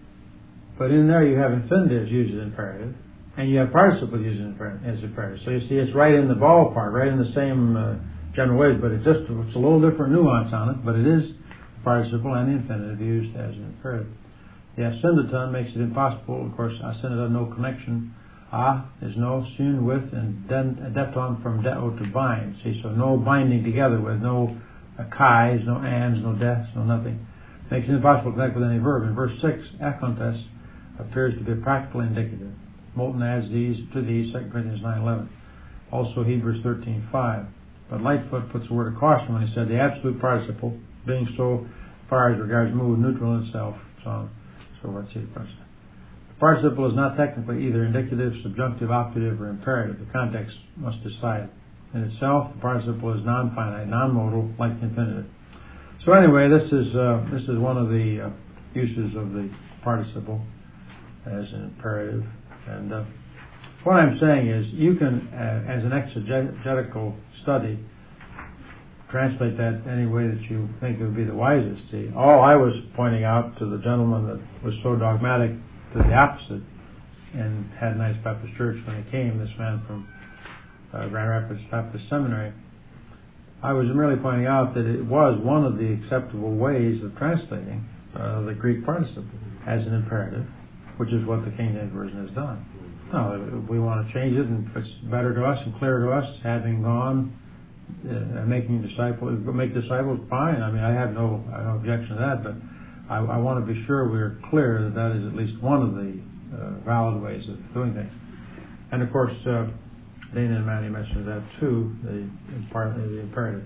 But in there you have infinitives used as imperative, and you have participles used as imperative. So you see, it's right in the ballpark, right in the same general ways, but it's a little different nuance on it, but it is participle and the infinitive used as an imperative. The ascendaton makes it impossible. Of course, ascendaton, no connection. Is no, syn with, and deton from deo to bind. See, so no binding together with, no kais, no ands, no deaths, no nothing. Makes it impossible to connect with any verb. In verse 6, akontes appears to be a practical indicative. Moulton adds these to these, 2 Corinthians 9:11. Also Hebrews 13:5. But Lightfoot puts a word of caution when he said the absolute participle, being so far as regards mood, neutral in itself, so on. So let's see the participle. The participle is not technically either indicative, subjunctive, optative, or imperative. The context must decide. In itself, the participle is non-finite, non-modal, like the infinitive. So anyway, this is one of the uses of the participle as an imperative. And what I'm saying is, you can, as an exegetical study, translate that any way that you think it would be the wisest. See, all I was pointing out to the gentleman that was so dogmatic to the opposite in Haddon Heights Baptist Church when he came, this man from Grand Rapids Baptist Seminary, I was merely pointing out that it was one of the acceptable ways of translating the Greek participle as an imperative, which is what the King James Version has done. No, if we want to change it and if it's better to us and clearer to us, having gone making disciples, make disciples, fine. I mean, I have no objection to that, but I want to be sure we're clear that that is at least one of the valid ways of doing things. And of course, Dana and Manny mentioned that too, the imperative.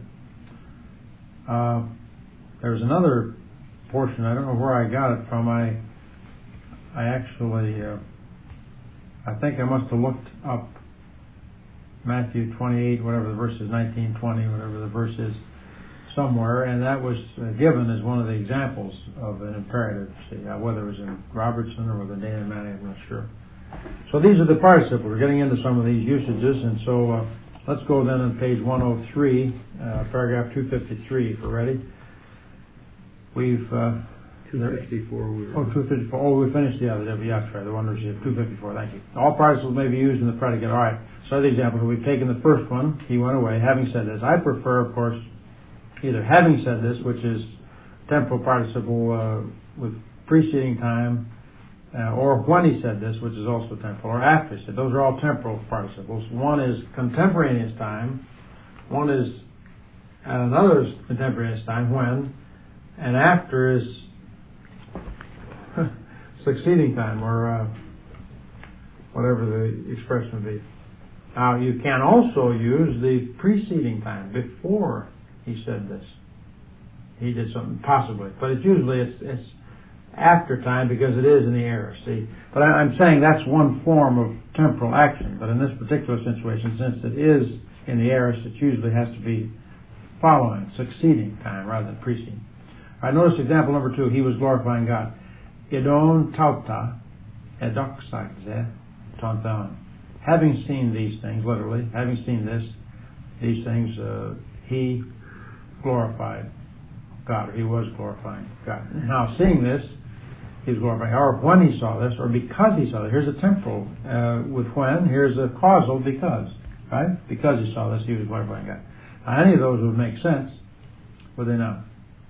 There was another portion, I don't know where I got it from. I actually, I think I must have looked up Matthew 28, whatever the verse is, 19, 20, whatever the verse is, somewhere, and that was given as one of the examples of an imperative. See, whether it was in Robertson or whether Dana and Manny, I'm not sure. So these are the participles. We're getting into some of these usages, and so let's go then on page 103, paragraph 253, if we're ready. We've 254. 254. Oh, we finished the other. Yeah, sorry. The one was 254. Thank you. All participles may be used in the predicate. All right. So the example, we've taken the first one. He went away. Having said this, I prefer, of course, either having said this, which is temporal participle with preceding time, or when he said this, which is also temporal, or after he said. Those are all temporal participles. One is contemporaneous time, one is at another contemporaneous time, when, and after is succeeding time, or whatever the expression would be. Now, you can also use the preceding time, before he said this. He did something, possibly. But it's usually it's after time, because it is in the aorist. See, but I'm saying that's one form of temporal action. But in this particular situation, since it is in the aorist, it usually has to be following, succeeding time rather than preceding. All right, notice example number 2. He was glorifying God. Idon tauta edoxagze tonton. Having seen these things, literally, having seen these things, he glorified God, or he was glorifying God. Now, seeing this, he was glorifying, or when he saw this, or because he saw this. Here's a temporal with when. Here's a causal because, right? Because he saw this, he was glorifying God. Now, any of those would make sense, would they not?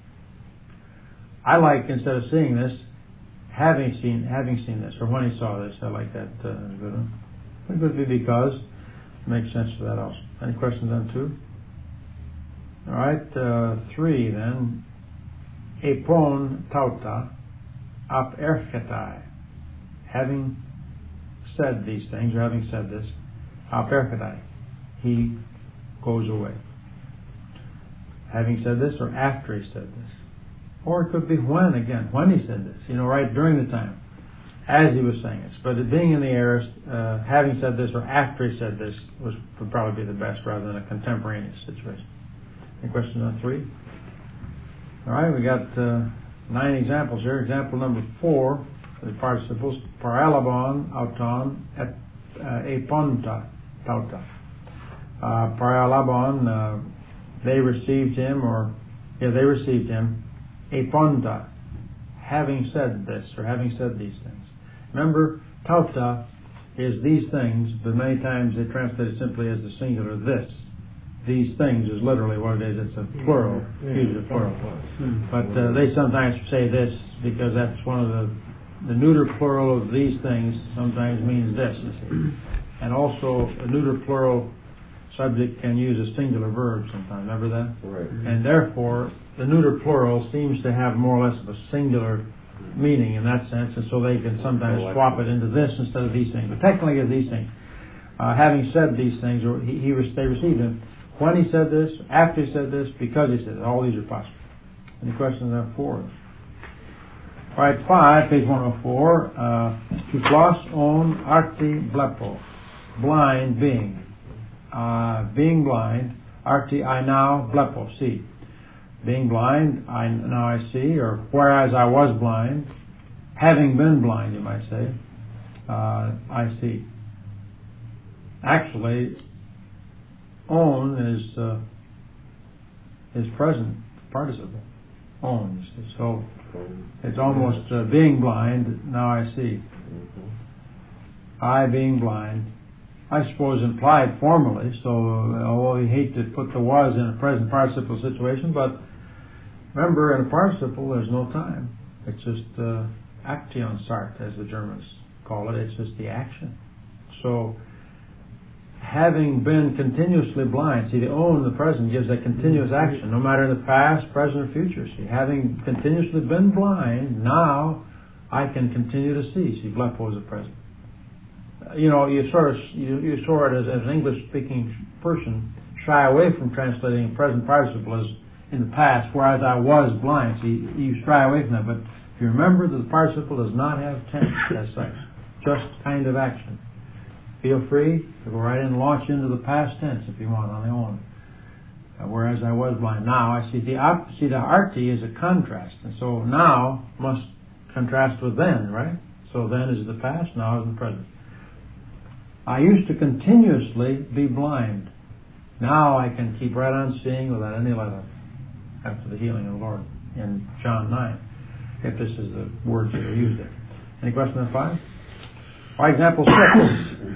I like, instead of seeing this, having seen this, or when he saw this. I like that good one. It could be because. Makes sense for that also. Any questions on 2? All right, 3 then. Epon tauta ap erchetai. Having said these things, or having said this, ap erchetai, he goes away. Having said this, or after he said this. Or it could be when, again, when he said this, right during the time, as he was saying this. But it being in the aorist, having said this, or after he said this, would probably be the best rather than a contemporaneous situation. Any questions on 3? All right, we got 9 examples here. Example number 4, the participles, paralabon, auton, et eponta, tauta. Paralabon, they received him, they received him, eponta, having said this, or having said these things. Remember, tauta is these things, but many times they translate it simply as the singular this. These things is literally what it is. It's a plural, usually a plural. But they sometimes say this because that's one of the neuter plural of these things sometimes means this, you see. And also a neuter plural subject can use a singular verb sometimes. Remember that? Right. And therefore, the neuter plural seems to have more or less of a singular meaning in that sense, and so they can sometimes swap it into this instead of these things. But technically, it's these things. Having said these things, or they received him. When he said this, after he said this, because he said it. All these are possible. Any questions on 4? All right, 5, page 104. Tuplos on arti blepo. Blind being. Being blind. Arti I now blepo. See. Being blind, now I see, or whereas I was blind, having been blind, you might say, I see. Actually, on is present participle. On. So it's almost being blind, now I see. I being blind, I suppose implied formally, so although you hate to put the was in a present participle situation, but remember, in a participle, there's no time. It's just Aktionsart, as the Germans call it. It's just the action. So, having been continuously blind, see, the in the present gives a continuous action, no matter in the past, present, or future. See, having continuously been blind, now I can continue to see. See, blepo is the present. You sort of, as an English-speaking person, shy away from translating present participle as in the past, whereas I was blind. See, you shy away from that. But if you remember that the participle does not have tense as such, just kind of action. Feel free to go right in and launch into the past tense if you want on the own. Whereas I was blind. Now I see the arti is a contrast, and so now must contrast with then, right? So then is the past, now is the present. I used to continuously be blind. Now I can keep right on seeing without any let up after the healing of the Lord in John 9, if this is the words that are used there. Any question on 5? For example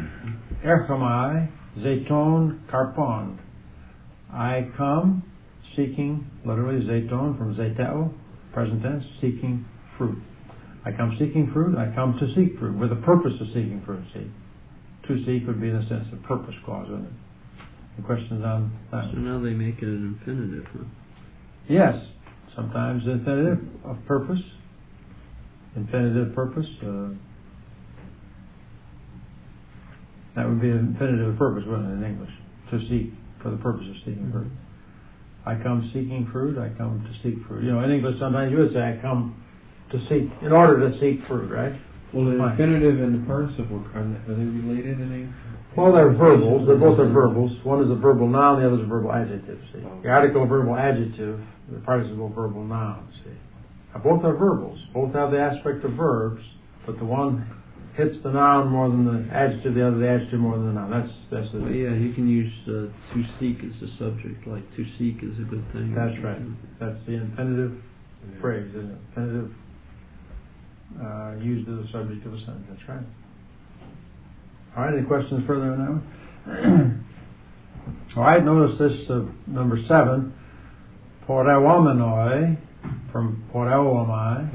6. Erchomai zeton karpon. I come seeking, literally zeton from zeteo, present tense, seeking fruit. I come seeking fruit, I come to seek fruit, with the purpose of seeking fruit, see. To seek would be in the sense of purpose clause, wouldn't it? Any questions on that? So now they make it an infinitive, huh? Yes, sometimes infinitive of purpose, infinitive purpose, that would be an infinitive of purpose, wouldn't it, in English? To seek, for the purpose of seeking fruit. I come seeking fruit, I come to seek fruit. You know, in English sometimes you would say I come to seek, in order to seek fruit, right? Well, the infinitive and the participle, are they related in English? Well, they're verbals. They're both verbals. One is a verbal noun, the other is a verbal adjective, see. The article verbal adjective, the participle verbal noun, see. Now, both are verbals. Both have the aspect of verbs, but the one hits the noun more than the adjective, the other the adjective more than the noun. That's the... Well, yeah, you can use to seek as the subject, like to seek is a good thing. That's right. That's the infinitive phrase, isn't it? Infinitive used as a subject of a sentence. That's right. All right, any questions further on that one? All right, notice this, number 7, poreuomenoi, from poreuomai,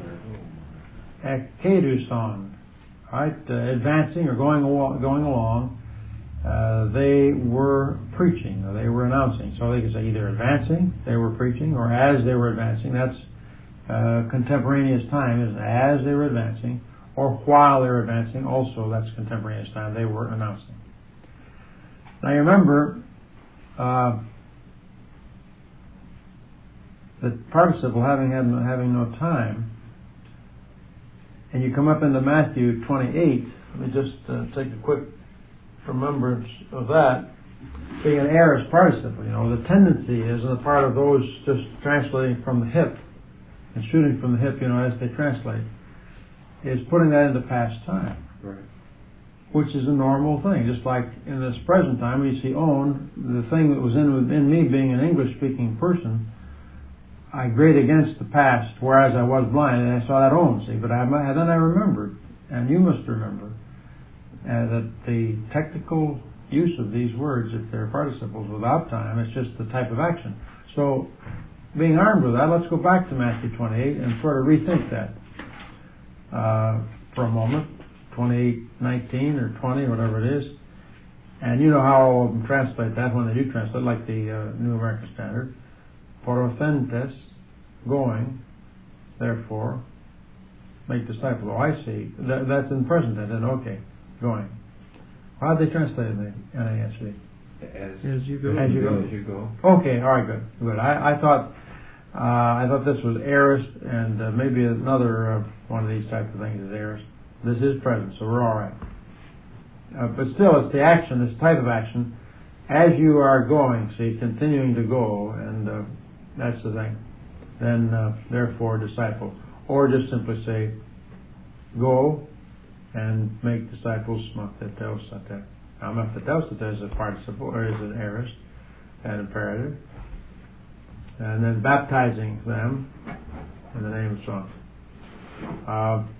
ekeduson. All right, advancing or going along, they were preaching, or they were announcing. So they could say either advancing, they were preaching, or as they were advancing. That's contemporaneous time, is as they were advancing, or while they were advancing. Also, that's contemporaneous time. They were announcing. Now, you remember the participle having no time. And you come up into Matthew 28, let me just take a quick remembrance of that. Being an aorist participle, you know, the tendency is on the part of those just translating from the hip and shooting from the hip, you know, as they translate, is putting that into past time. Right. Which is a normal thing. Just like in this present time, when you see own, the thing that was in me being an English-speaking person, I grate against the past, whereas I was blind, and I saw that own, see. But then I remembered, and you must remember, that the technical use of these words, if they're participles without time, it's just the type of action. So, being armed with that, let's go back to Matthew 28 and sort of rethink that for a moment. 28:19 or 20, whatever it is. And you know how all of them translate that when they do translate, like the New American Standard. Porothentes, going, therefore, make disciples. Oh, I see. That's in present tense, then. Okay, going. How did they translate it in the NASB? As you go. As you go. Okay, all right, good. I thought this was aorist, and maybe another one of these types of things is aorist. This is present, so we're all right. But still, it's the action, this type of action, as you are going, see, continuing to go, and that's the thing. Then, therefore, disciple. Or just simply say, go and make disciples, matheteosate. Now, matheteosate is a participle, or is an aorist, an imperative. And then baptizing them in the name of Son.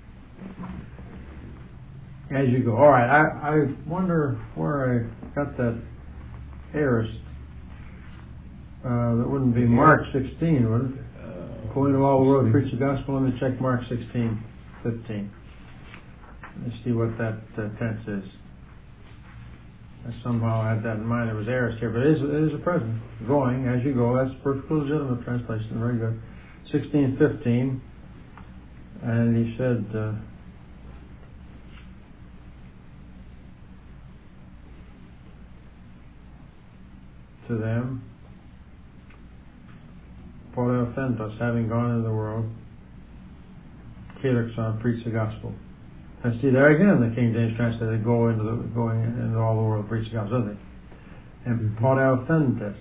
As you go. All right, I wonder where I got that aorist. That wouldn't be Mark 16, would it? Go into all the world, preach the gospel. Let me check Mark 16, 15. Let's see what that tense is. I somehow had that in mind. It was aorist here, but it is a present. Going, as you go. That's a perfectly legitimate translation. Very good. 16, 15. And he said... to them, Poreuomentos, having gone into the world, Kelexon, preach the gospel. And see there again, the King James translated going into all the world, preach the gospel, doesn't he? And Poreuomentos,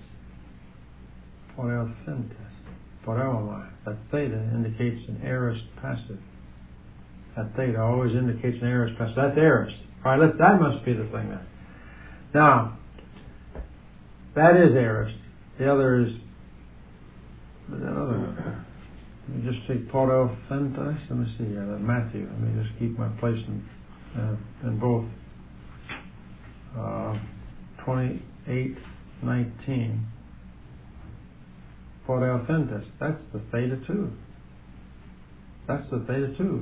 Poreuomai, that theta indicates an aorist passive. That theta always indicates an aorist passive. That's aorist. All right, that must be the thing then. Now, that is aorist. The other is that other one. Let me just take poreuomentos. Let me see here. Matthew. Let me just keep my place in both. 28:19. Podeo Thentes. That's the theta 2. That's the theta 2.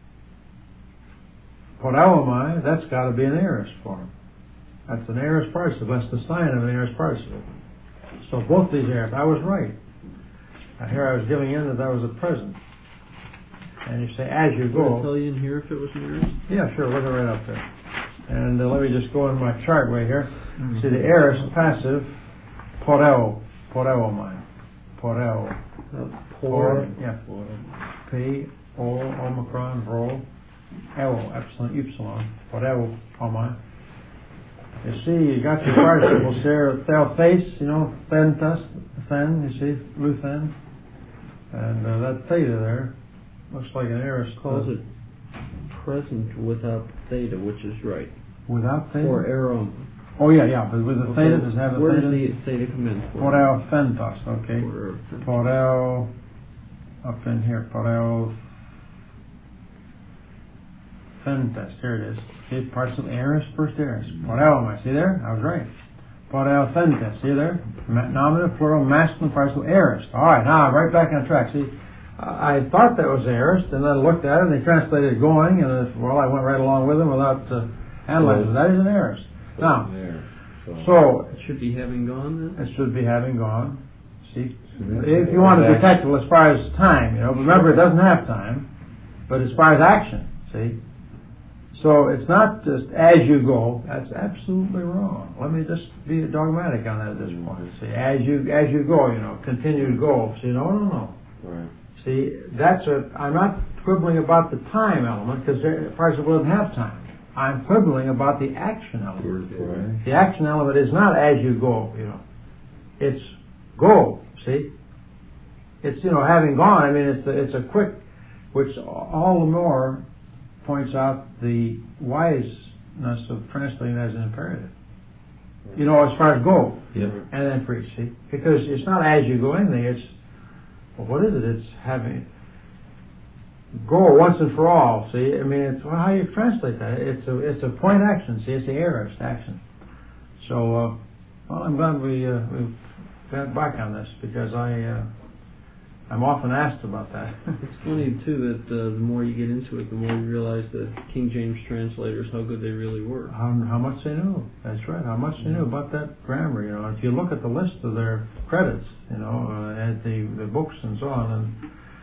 Podeomai, that's got to be an aorist form. That's an aorist participle. That's the sign of an aorist participle. So both these aorist, I was right. Here I was giving in that was a present. And you say, as you go. Will it tell you in here if it was an aorist? Yeah, sure. Look it right up there. And let me just go in my chart right here. See the aorist passive, podeo, podeomai, podeo. Yeah. P, O, omicron, rho, L, epsilon, upsilon, podeo, omai. You see, you got your participles here, theothes, thentas, then, you see, luthen. And that theta there looks like an aorist. Calls it present without theta, which is right. Without theta? Or arom. Oh, yeah, but with the theta, does it have a where theta? Where does the theta come in? Podeo phentos, okay. Podeo, up in here, podeo phentos, here it is. See, parts of aorist, first aorist. Podeo, see there? I was right. Podeo phentos, see there? Nominative, plural, masculine, parts of aorist. All right, now I'm right back on track. See, I thought that was aorist, and then looked at it, and they translated it going, and I went right along with them without analyzing. That is an aorist. Now, so it should be having gone then? It should be having gone. See, if you want to be technical as far as time, remember it doesn't have time, but as far as action, see. So it's not just as you go. That's absolutely wrong. Let me just be dogmatic on that at this point. See, as you go, continue to go. See, no. Right. See, I'm not quibbling about the time element because the participle doesn't have time. I'm quibbling about the action element. Right. The action element is not as you go, It's go, see? It's, having gone. I mean, it's a quick, which all the more points out the wiseness of translating as an imperative. As far as go. Yep. And then preach, see? Because it's not as you go anything, it's, what is it? It's having go once and for all. See, I mean, it's how you translate that. It's a point action. See, it's the aorist action. So, I'm glad we've got back on this because I'm often asked about that. It's funny too that the more you get into it, the more you realize that King James translators how good they really were. How much they knew. That's right. How much they knew about that grammar. If you look at the list of their credits, at the books and so on, and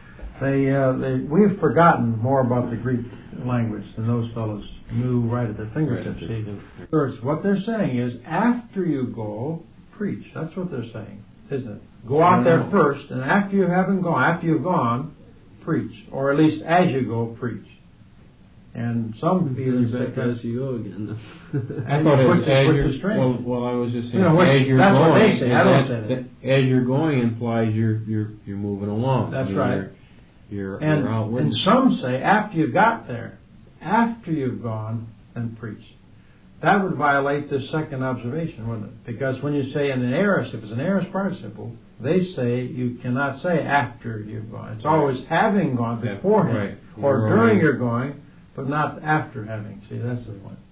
we've forgotten more about the Greek language than those fellows knew right at their fingertips. What they're saying is, after you go, preach. That's what they're saying, isn't it? Go out there first, and after you've gone, preach. Or at least as you go, preach. And some feel that as you go again. I thought it was as you're. Well, I was just saying as you're that's going. What they say. I don't say that. As you're going implies you're moving along. That's right. You're outward. And some say after you got there, after you've gone, then preach. That would violate the second observation, wouldn't it? Because when you say in an aorist, if it's an aorist participle, they say you cannot say after you've gone. It's always having gone beforehand or during your going, but not after having. See, that's the point.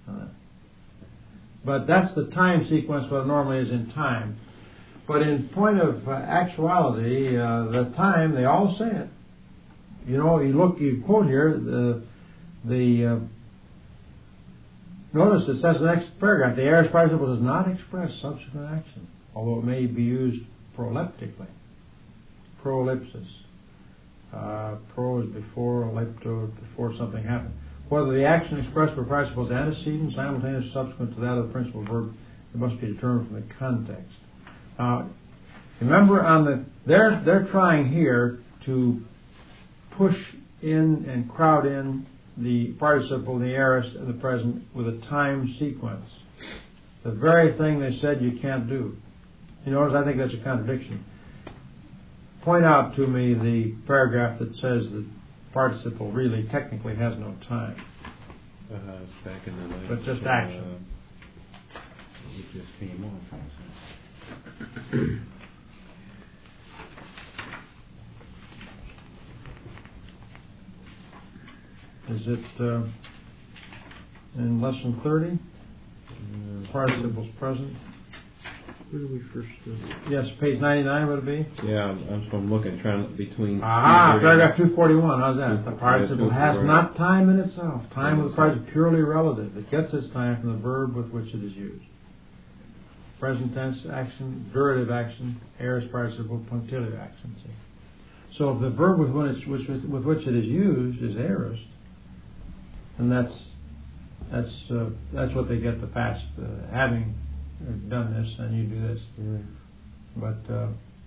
But that's the time sequence, what it normally is in time. But in point of actuality, the time, they all say it. You quote here, notice it says in the next paragraph, the aorist participle does not express subsequent action, although it may be used proleptically. Prolepsis. Pro is before, lepto is before something happened. Whether the action expressed by participle is antecedent, simultaneous, subsequent to that of the principal verb, it must be determined from the context. Now, remember, they're trying here to push in and crowd in the participle, the aorist, and the present with a time sequence. The very thing they said you can't do. Notice, I think that's a contradiction. Point out to me the paragraph that says the participle really technically has no time. It's back in the line. But just action. It just came off. Is it in lesson 30? Participles present. Where did we first study? Yes, page 99 would it be? Yeah, I'm looking, trying to between. Paragraph 241. How's that? The Yeah, participle has 241. not time in itself. Time with the participle is purely relative. It gets its time from the verb with which it is used. Present tense action, durative action, aorist participle, punctiliar action. See? So if the verb with which it is used is aorist, then that's what they get the past having done this and you do this. But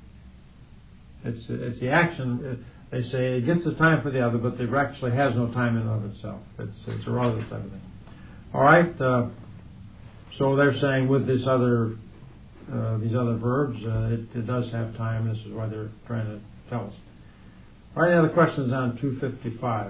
it's the action. They say it gets the time for the other, but it actually has no time in and of itself. It's a relative type of thing. All right. So they're saying with these other verbs, it does have time. This is why they're trying to tell us. All right. Any other questions on 255?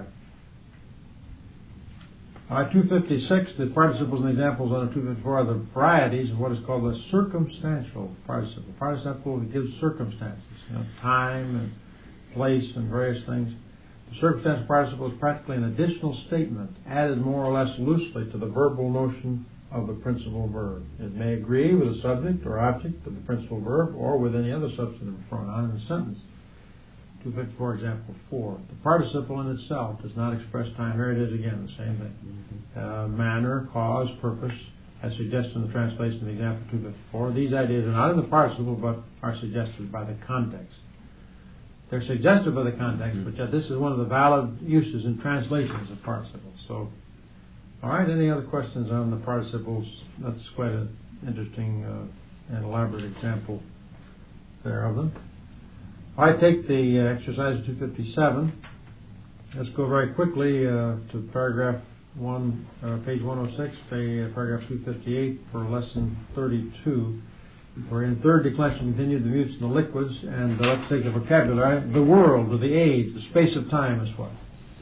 256, the participles and examples under 254 are the varieties of what is called the circumstantial participle. Participle that gives circumstances, time and place and various things. The circumstantial participle is practically an additional statement added more or less loosely to the verbal notion of the principal verb. It may agree with the subject or object of the principal verb or with any other substantive pronoun in the sentence. 254, example 4. The participle in itself does not express time. Here it is again, the same thing. Manner, cause, purpose, as suggested in the translation of the example 254. These ideas are not in the participle, but are suggested by the context. They're suggested by the context, but yet this is one of the valid uses in translations of participles. So, all right, any other questions on the participles? That's quite an interesting and elaborate example there of them. I take the exercise 257. Let's go very quickly to paragraph 1, page 106, paragraph 258 for lesson 32. We're in third declension, continued the mutes and the liquids, and let's take the vocabulary. The world, or the age, the space of time is what?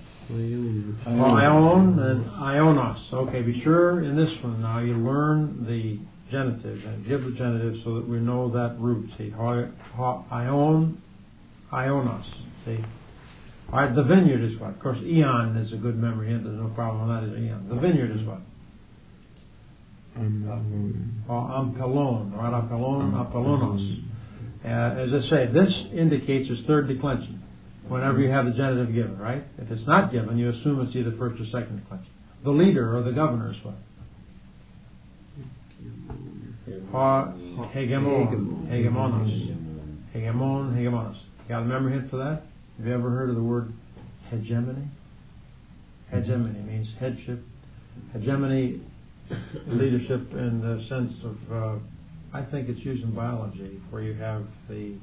Ion and ionos. Okay, be sure in this one now you learn the genitive and give the genitive so that we know that root. See, ion, ionos. See? All right, the vineyard is what? Of course, eon is a good memory hint. There's no problem on that. Is eon. The vineyard is what? Ampelon. Right, apellonos. As I say, this indicates its third declension. Whenever you have the genitive given, right? If it's not given, you assume it's either first or second declension. The leader or the governor is what? Hegemon. Hegemonos. Hegemon, hegemonos. Got a memory hint for that? Have you ever heard of the word hegemony? Hegemony means headship. Hegemony, leadership in the sense of, I think it's used in biology, where you have the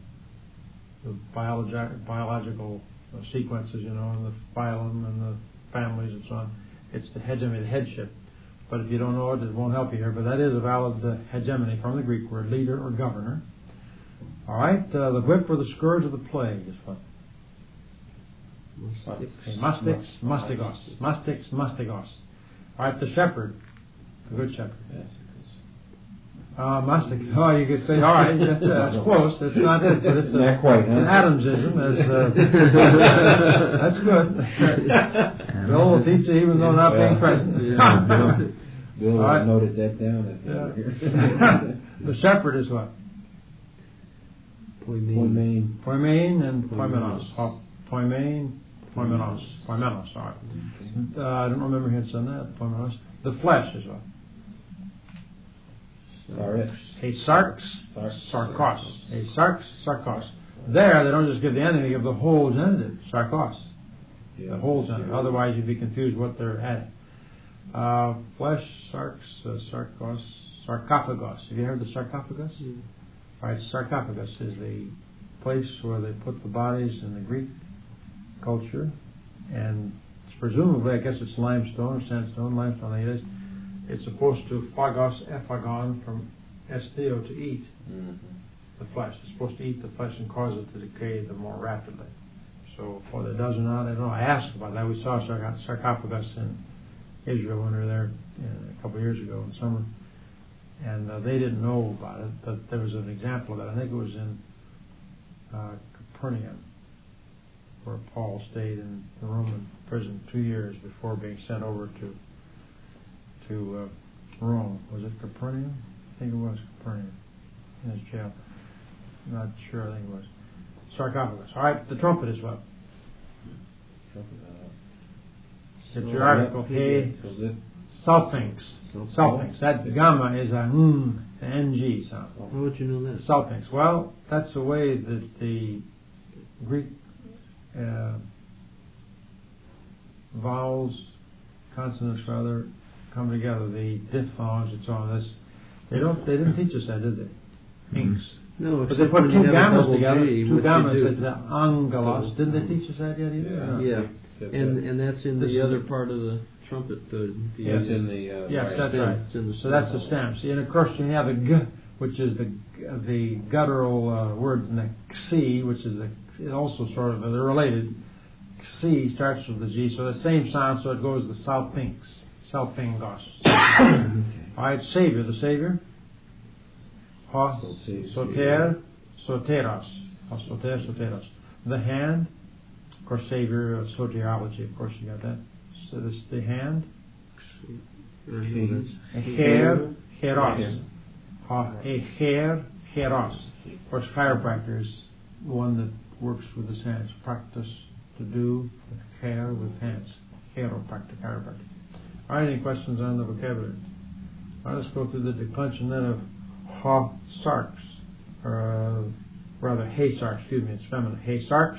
biological sequences, and the phylum and the families and so on. It's the hegemony, the headship. But if you don't know it, it won't help you here. But that is a valid hegemony from the Greek word leader or governor. All right, the whip or the scourge of the plague is what? Mastix, mastigos. Mastix, mastigos. All right, the shepherd, the good shepherd. Yes. Mastic. Oh, you could say, all right, that's close. It's not it, but it's not quite, an Adamsism. That's good. Bill will teach you even though not being present. Bill right. Noted that down. The shepherd is what? Poimen. Poimen and poimenos. Poimen, poimenos. Poimenos, all right. I don't remember hints on that. Poimenos. The flesh is what? A sarx, sarkos. A sarx, sarkos. There, they don't just give the ending, they give the whole genitive, sarkos. The whole genitive. Otherwise, you'd be confused what they're adding. Flesh, sarx, sarkos, sarcophagus. Have you heard of the sarcophagus? All right, sarcophagus is the place where they put the bodies in the Greek culture, and it's presumably, I guess it's limestone or sandstone, limestone. It is. It's supposed to phagos, ephagon, from estheo, to eat the flesh. It's supposed to eat the flesh and cause it to decay the more rapidly. So whether it does or not, I don't know. I asked about that. We saw sarcophagus in Israel when we were there a couple of years ago in summer, and they didn't know about it, but there was an example of that. I think it was in Capernaum, where Paul stayed in the Roman prison 2 years before being sent over to Rome. Was it Capernaum? I think it was Capernaum. in his jail. I'm not sure, I think it was. Sarcophagus. All right, the trumpet is what? It's your article, K. Salpinx. Salpinx. That gamma is a NG sound. How would you know that? Salpinx. Well, that's the way that the Greek vowels, consonants rather, come together. The diphthongs and so on. This they didn't teach us that, did they? Inks. No, But they put two gammas together. G, Two gammas into angelos. Didn't they teach us that yet either? Yeah. And that's in the other part of the trumpet. Yes, in the yes, that's right. So that's the stem. See, and of course you have the g, which is the guttural words, and the x, which is it also sort of they're related. C starts with the G, so the same sound, so it goes the salpinx, salpingos. All right, Savior, the Savior. Ha, soter, soteros. Ha, soter, soteros. The hand, of course, Savior, soteriology, of course, you got that. So this is the hand. Her, heros. Ha, her, heros. Of course, chiropractor is the one that works with his hands. Practice to do with hair with hands. Chiropractic. All right, any questions on the vocabulary? All right, let's go through the declension then of ha sarx, or rather hay sarx, it's feminine. Hay sarx,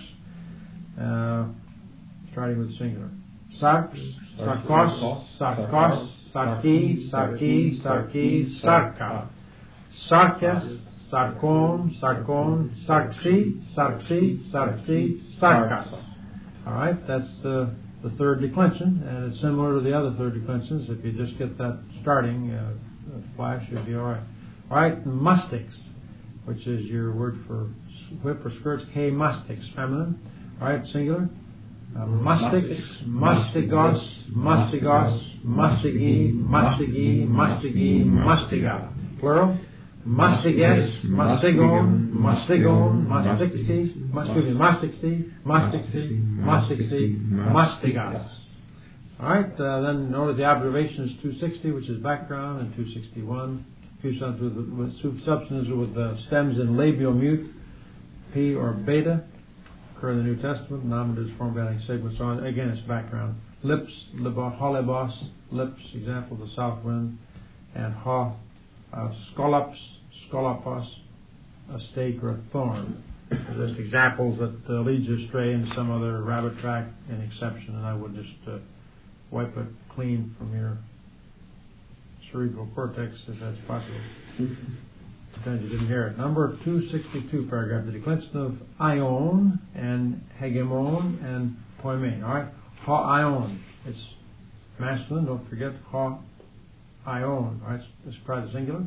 starting with singular. Sarx, sarkos, sarkos, sarki, sarki, sarki, sarka. Sarkas, sarkon, sarkon, sarksi, sarksi, sarksi, sarkas. All right, that's the third declension, and it's similar to the other third declensions. If you just get that starting flash, you'll be all right. All right, mustix, which is your word for whip or skirts. K mustix, feminine. All right, singular. Mustix, mustigos, mustigos, mustigi, mustigi, mustigi, mustiga. Plural. Mustiges, mustigon, mustigon, mustixi, mustixi, mustixi, mustixi, mustigas. All right, then notice the observations 260, which is background, and 261. Two substances with stems in labial mute, P or beta, occur in the New Testament. Nominative form adding sigma. So again, it's background. Lips, holibos, lips. Example: the south wind, and ha, scolops, scolopos, a stake or a thorn. They're just examples that lead you astray into some other rabbit track. An exception, and I would just wipe it clean from your cerebral cortex if that's possible. Pretend you didn't hear it. Number 262 paragraph, the declension of ion and hegemon and poimen. All right, ha-ion. It's masculine. Don't forget ha-ion. All right, let's try the singular.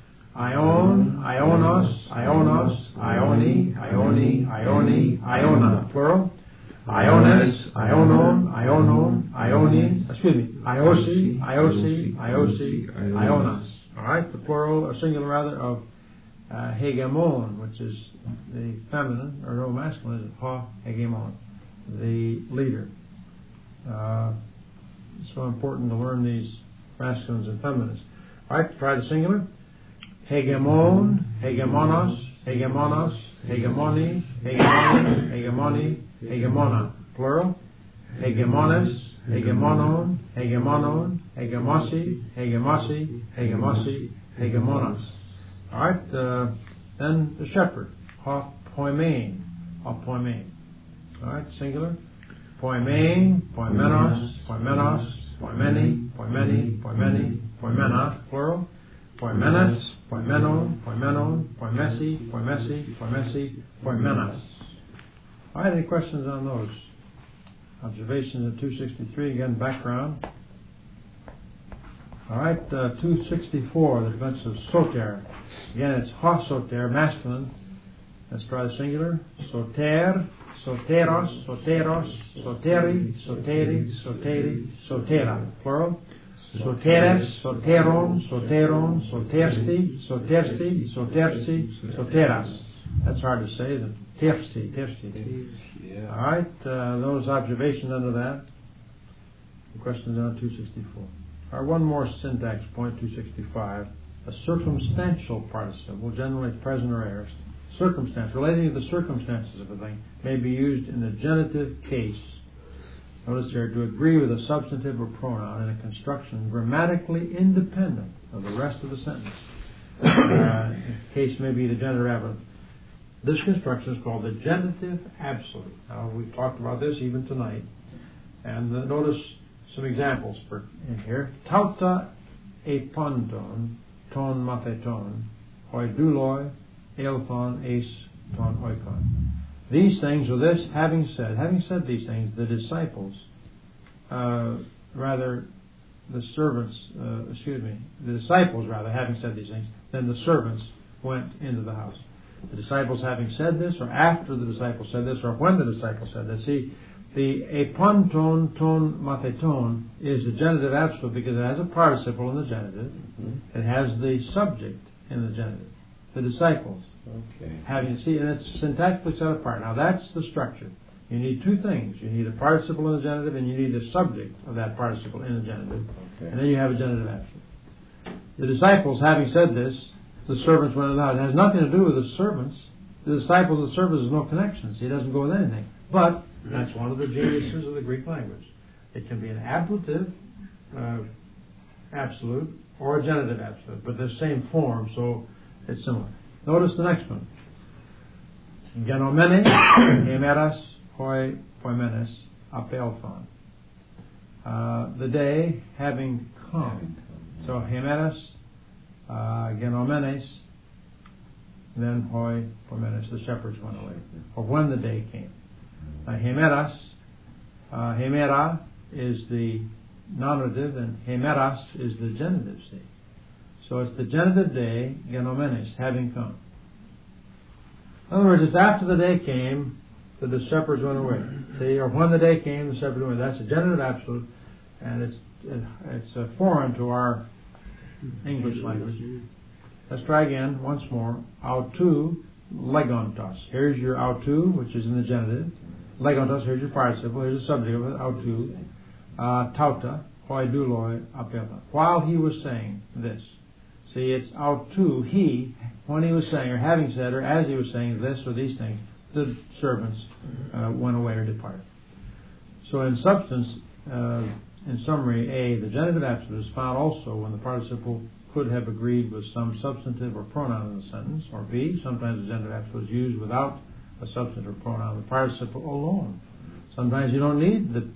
Ion, ionos, ionos, ioni, ioni, ioni, iona. Plural. Iones, ionon, ionon, ioni, iosi, iosi, iosi, ionas. All right, the plural or singular rather of hegemon, which is the feminine or no masculine, is ha hegemon, the leader. It's so important to learn these masculines and feminines. All right, try the singular. Hegemon, hegemonos, hegemonos, hegemoni, hegemoni, hegemoni, hegemona. Plural. Hegemones, hegemonon, hegemonon, hegemosi, hegemosi, hegemosi, hegemonas. All right, then the shepherd. Ha poimen, ha poimen. All right, singular. Poimen, poimenos, poimenos, poimeni, poimeni, poimeni, poimena. Plural. Poimenes, poimenon, poimenon, poimesi, poimesi, poimesi, poimenas. All right, any questions on those? Observations of 263, again, background. All right, 264, the defense of soter. Again, it's ha soter, masculine. Let's try the singular. Soter, soteros, soteros, soteri, soteri, soteri, sotera. Plural. Soteres, soteron, soteron, sotersti, sotersti, sotersi, soteras. That's hard to say. The tersti, tersti. Yeah. All right, those observations under that. The questions on 264. All right, one more syntax point, 265. A circumstantial participle, generally present or aorist, circumstance, relating to the circumstances of a thing, may be used in the genitive case. Notice here, to agree with a substantive or pronoun in a construction grammatically independent of the rest of the sentence. The case may be the genitive absolute. This construction is called the genitive absolute. Now, we've talked about this even tonight. And notice some examples in here. Tauta eponton ton matheton hoi douloi elthon ace ton oikon. These things, or this, having said these things, the disciples, the disciples, having said these things, then the servants went into the house. The disciples having said this, or after the disciples said this, or when the disciples said this. See, the eponton ton matheton is the genitive absolute because it has a participle in the genitive. It has the subject in the genitive. The disciples. Okay. And it's syntactically set apart. Now that's the structure. You need two things. You need a participle in the genitive, and you need the subject of that participle in the genitive. Okay. And then you have a genitive absolute. The disciples, having said this, the servants went into the house. It has nothing to do with the servants. The disciples and the servants has no connections. He doesn't go with anything. But that's one of the geniuses of the Greek language. It can be an ablative absolute or a genitive absolute, but the same form, so it's similar. Notice the next one. Genomene hemeras hoi poimenes apelthon. The day having come. So hemeras, genomenes, then hoi poimenes, the shepherds went away. Or when the day came. Hemeras, hemera is the nominative, and hemeras is the genitive. See? So it's the genitive day, genomenes, having come. In other words, it's after the day came that the shepherds went away. See, or when the day came, the shepherds went away. That's a genitive absolute, and it's foreign to our English language. Let's try again once more. Autou legontos. Here's your autou, which is in the genitive. Legontos, here's your participle. Here's the subject of it, autou. Tauta, hoi douloi apelthon. While he was saying this. See, it's autou, he, when he was saying, or having said, or as he was saying this or these things, the servants went away or departed. So in substance, in summary, A, the genitive absolute is found also when the participle could have agreed with some substantive or pronoun in the sentence, or B, sometimes the genitive absolute is used without a substantive or pronoun, the participle alone. Sometimes you don't need the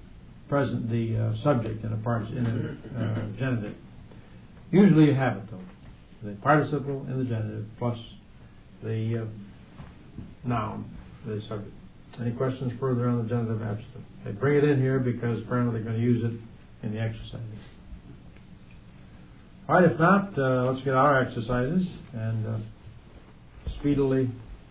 subject in a genitive. Usually you have it though. The participle in the genitive plus the noun, the subject. Any questions further on the genitive absolute? They bring it in here because apparently they're going to use it in the exercises. All right, if not, let's get our exercises and speedily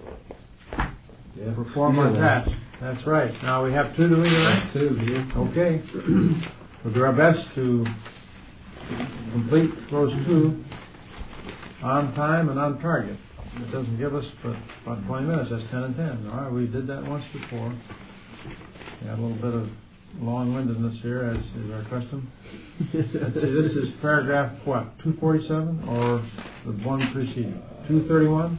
perform our task. That's right. Now we have two to read, right? Two here. Okay. We'll do our best to complete those two on time and on target. It doesn't give us but about 20 minutes. That's 10 and 10. All right, we did that once before. We had a little bit of long-windedness here, as is our custom. Let's see, this is paragraph, what, 247 or the one preceding? 231?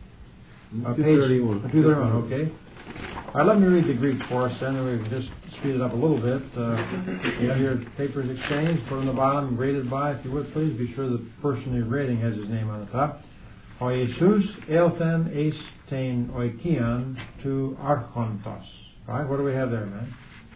231. 231, okay. All right, let me read the Greek for us then, and we can just speed it up a little bit. You have your papers exchanged, put on the bottom, graded by, if you would please. Be sure the person you're grading has his name on the top. O Jesus elthen eishtein oikian to archontos. All right, what do we have there, man?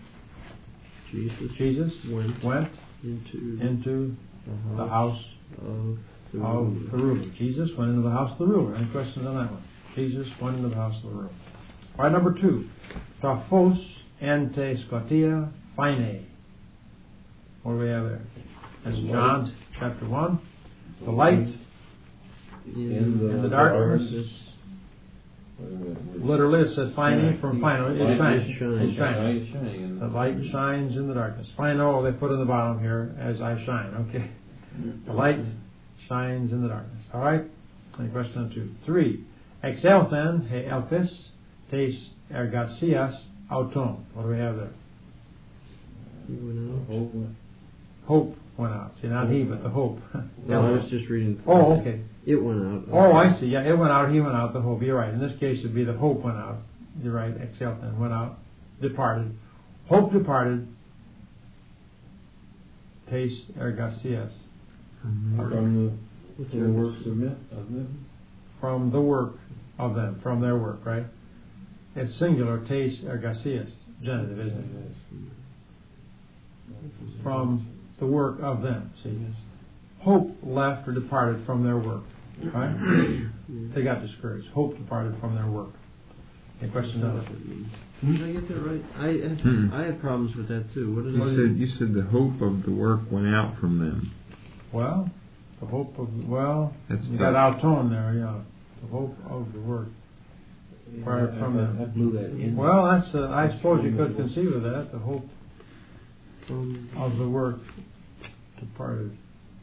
Jesus went into the house of the ruler. Jesus went into the house of the ruler. Any questions on that one? Jesus went into the house of the ruler. All right, number 2. Tophos ente scotia phine. What do we have there? That's John chapter 1. The light in the darkness. Literally it says phine from phino. It shines. The light shines in the darkness. Phino, they put in the bottom here as I shine. Okay. The light shines in the darkness. All right. Any question on 2? 3. Exelthen he elpis tes ergasias auton. What do we have there? Hope went out. See, not he, but the hope. No, I was just reading. Oh, okay. It went out. Oh, I see. Yeah, it went out, he went out, the hope. You're right. In this case, it'd be the hope went out. You're right. Excelten went out, departed. Hope departed. Tes ergasias. From the works of them? From the work of them, from their work, right? It's singular, tes ergasias, genitive, isn't it? From the work of them, see? Hope left or departed from their work, right? They got discouraged. Hope departed from their work. Any questions on that? Did I get that right? I had problems with that too. What did You said the hope of the work went out from them. Well, the hope of, That's you got out-tone there, yeah. The hope of the work. Departed from them. I blew that in. Well, that's, I suppose you could conceive of that, the hope of the work departed.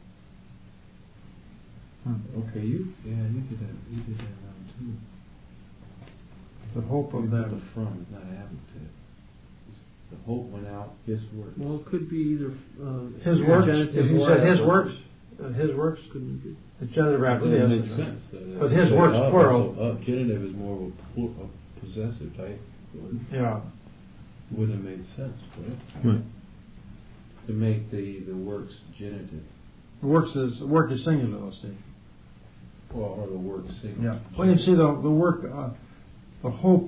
Okay, you did that round too. The hope of The them. from is not happened to it. The hope went out, his work. Well, it could be either His works. genitive If you or said his adverb. works, his works, Couldn't be. the genitive Well, rapidly it yes. makes sense. But his works, plural. Genitive is more of a possessive type word. Yeah. Wouldn't have made sense, would it? Right. To make the works genitive. Work is singular, let's see. Well, or the word singular. Yeah. Well, you see the work, the hope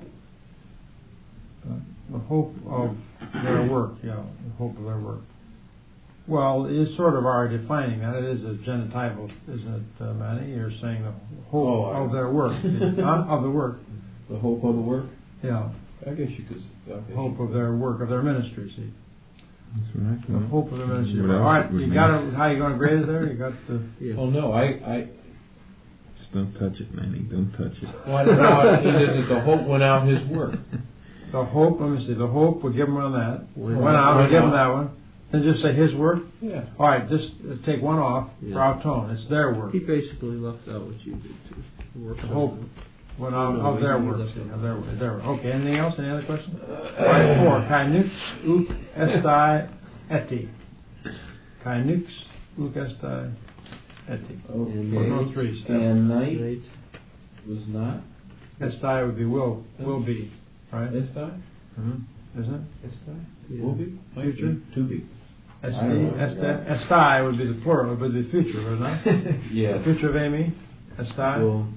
of their work. Yeah, the hope of their work. Well, it's sort of already defining that. It is a genitival, isn't it, Manny? You're saying the hope of their work, not of the work. The hope of the work? Yeah. I guess you could. Hope of their work, of their ministry. See. That's right. The hope of the ministry. What else All right, would you mean? got it. How you going to grade it there? You got the. Yeah. Oh no, I Just don't touch it, Manny. Don't touch it. well, I don't know. It is the hope went out his work. The hope. Let me see. The hope. We'll give him on that. Went Went out. We'll went give him out. that one. Then just say his work. Yeah. All right. Just take one off for Yeah. our tone. It's their work. He basically left out what you did too. The work The hope went out No, of their he work. left See, out. of their work. Their work. Okay. Anything else? Any other questions? All right. 4. Kainux uk estai eti. Kainux uk estai eti. No 3. Step. And night Right. was not. Estai would be will be, right? Estai? Isn't it? Estai? Yeah. Will be? Future? To be. Estai would be the plural, would be the future, wouldn't it? Yes. The future of Amy. Estai. Well,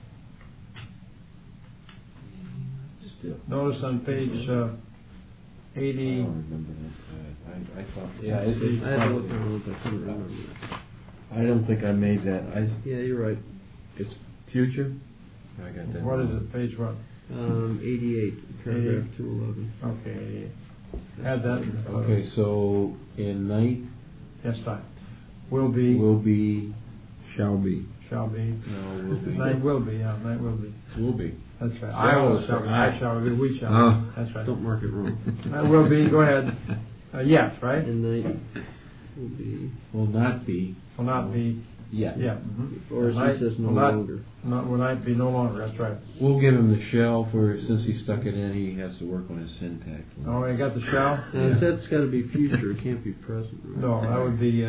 still. Notice on page I 80. don't remember that. I thought. Yeah, I had to look at it. I couldn't remember it. I don't think I made that. Yeah, you're right. It's future. I got that. What is wrong. it? Page what? 88, paragraph 211. Okay, 88. Add that. Okay, so in night Estai. Will be. Will be. Shall be. Shall be. No, will be. Night will be. Yeah, night will be. Will be. That's right. Shall I will. is Shall be. for I I. shall be. We shall. Oh. Be. That's right. Don't mark it wrong. Night will be. Go ahead. Yes, right? And night will be, Will not be. Will not be. Yet. Yeah. or as Night he says, no will not- longer. Will not be no longer. That's right. We'll give him the shell for since he stuck it in. He has to work on his syntax. Oh, you got the shall? And it said it's got to be future. It can't be present. Right? No, that would be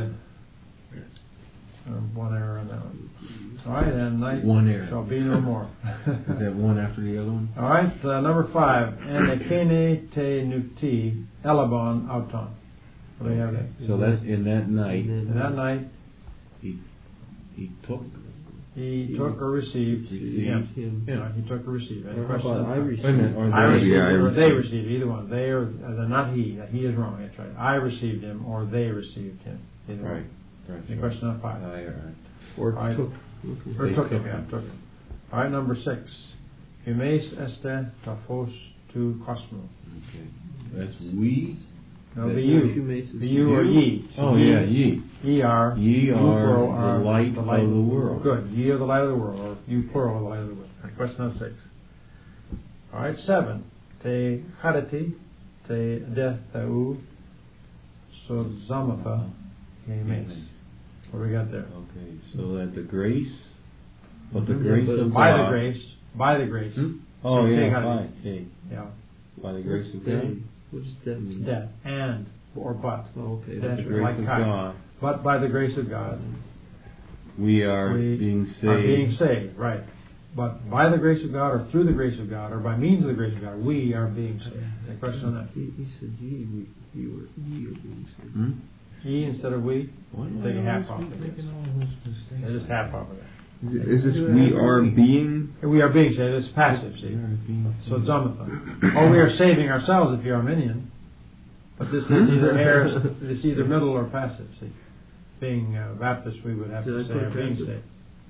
one error on that one. All right, and night One error. shall be no more. Is that one after the other one? All right, number 5. And ekene te nukti elabon auton. What do you have there? So that's in that night. And that night He took. he took or received. Yeah. Him. Yeah, he took or received. Any Or how questions? about I received? Wait a minute. Or I they- received Yeah, I or they received. received. Either one. They or not he. He is wrong. That's right. I received him or they received him. Either one. Right. Right. Any question on 5? All right. Or All right. took. Or They took took him, yeah, him. took him. All right, number 6. Humes este taphos tu cosmo. Okay. That's we. No, That be you? you. Humaces. Be you or ye. Oh yeah, ye. Ye are. Ye you are plural the light of the world. Good. Ye are the light of the world, or you plural are the light of the world. All right, question on 6. All right, 7. Te chariti, te dethau, so zamatha, humes. What do we got there? Okay, so that the grace, but the Mhm. grace of By God. the grace. By the grace. Oh Te yeah, chariti. fine. Okay. Yeah. By the grace of That. God. What does that mean? That. And. Or but. Oh, okay. That. The grace Like of Kai. God. But by the grace of God, We are we being saved. are being saved, right. But by the grace of God, or through the grace of God, or by means of the grace of God, we are being saved. Any question on that? He said ye are being saved. Hmm? Ye instead of we? What? Take a half off of this. Yeah, just half off of that. Is this we are being? We are being saved. It's passive, see. So Zomatha. Or we are saving ourselves if you're Arminian. But this is either it's either middle or passive, see. Being Baptist, we would have to say are being saved.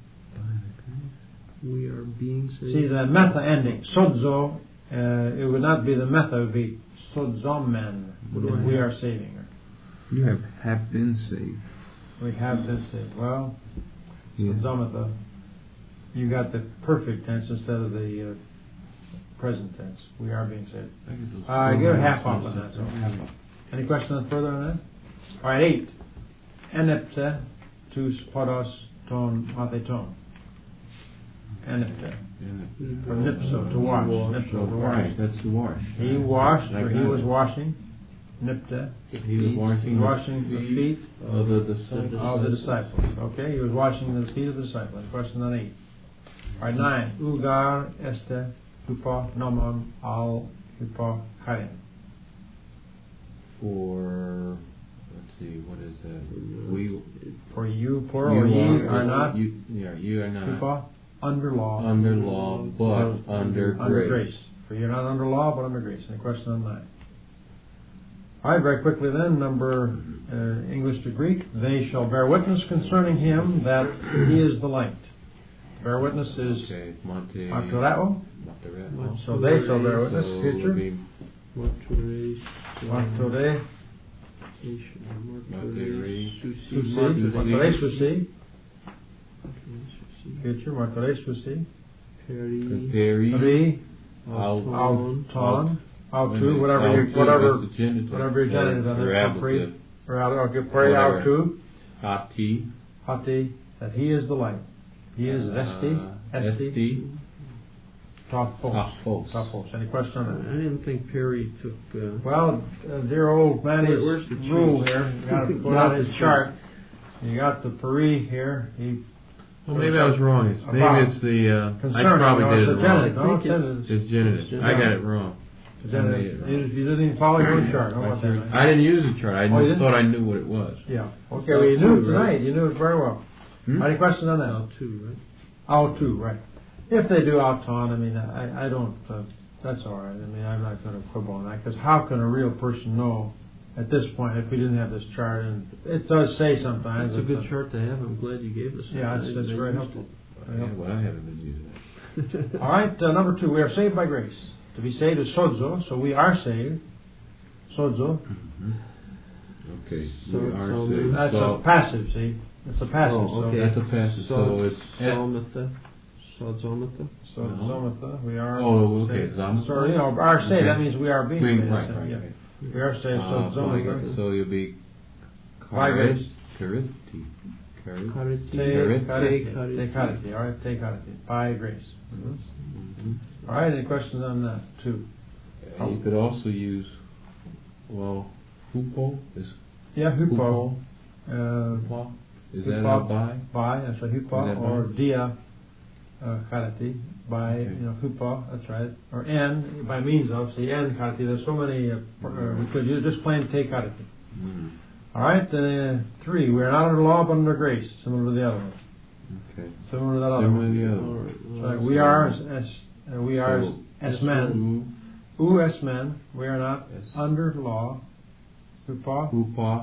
We are being saved. See, the metha ending, sodzo, it would not be the metha, it would be sodzomen, if we are saving her. You have been saved. We have been saved. Well, Yeah. Zomatha, you got the perfect tense instead of the present tense. We are being saved. Give a half off on that. So half off. Any questions further on that? All right, 8. Enepte tus podos ton matheton. Enepte. Or nipso, to wash. Nipso, to wash. Right, that's to wash. He washed, or he was washing. Nipte. He was washing the feet of the disciples. of the disciples. Okay, he was washing the feet of the disciples. Question on 8. All right, 9. Ugar este hupo nomon al hupo charim. For, let's see, what is that? We, For you, plural, ye are not you are not hupo, under law. under law, but under grace. For you're not under law, but under grace. Any question on 9? All right, very quickly then, number English to Greek. They shall bear witness concerning him that he is the light. Bear witness is Okay, martureo. Martureo. So they shall bear witness. So Future. it'll be Marture susi. Future. Marture susi. Peri. Auton. Autu. Whatever your genitive on there. Peri autu. Hati. That he is the light. He is Esti. Tophos. Any question on that? I didn't think Perry took. Well, dear old Manny's Where's the rule cheese? here. You got to put out his chart. You got the Peri here. Well, maybe I was wrong. Maybe it's the. I probably did it wrong. It's genitive. I got it wrong. You didn't even follow your own chart. How about that? I didn't use the chart. I Oh, you didn't? thought I knew what it was. Yeah. Okay, well, you knew it tonight. You knew it very well. Any questions on that? L2, right? Autu, right. If they do auton, I mean, I don't, that's all right. I mean, I'm not going to quibble on that, because how can a real person know at this point if we didn't have this chart? And it does say sometimes. It's a good chart to have. I'm glad you gave us that. Yeah, that's very helpful. Well, I haven't been using it. All right, number 2, we are saved by grace. To be saved is sozo, so we are saved. Sozo. Okay, So- we are so saved. That's So- a passive, see? It's a passive. Oh, okay. That's a passive. So it's Sozomatha. So Zomatha, we are Oh, okay, saved. Zomatha. So, are saved, Okay. that means we are being saved. right. Yeah. We are saved, so Zomatha. So you'll be By grace. Charity. Kariti. Te kariti. All right, te kariti. By grace. All right, any questions on that, too? And you could also use, well, hupo is Yeah, hupo. hupo. Is that hupo. a by? By, that's right, Is hupo, that or by? dia kariti, by, Okay. hupo, that's right. Or en, by means of, see, en kariti. There's so many, we could use just plain te kariti. Mm. All right, 3, we are not under law, but under grace, similar to the other one. Okay. Similar to that other Similar one. to the other All one. right. Right, we are as men. As men, we are not Yes. under law. Hupa, Hupa.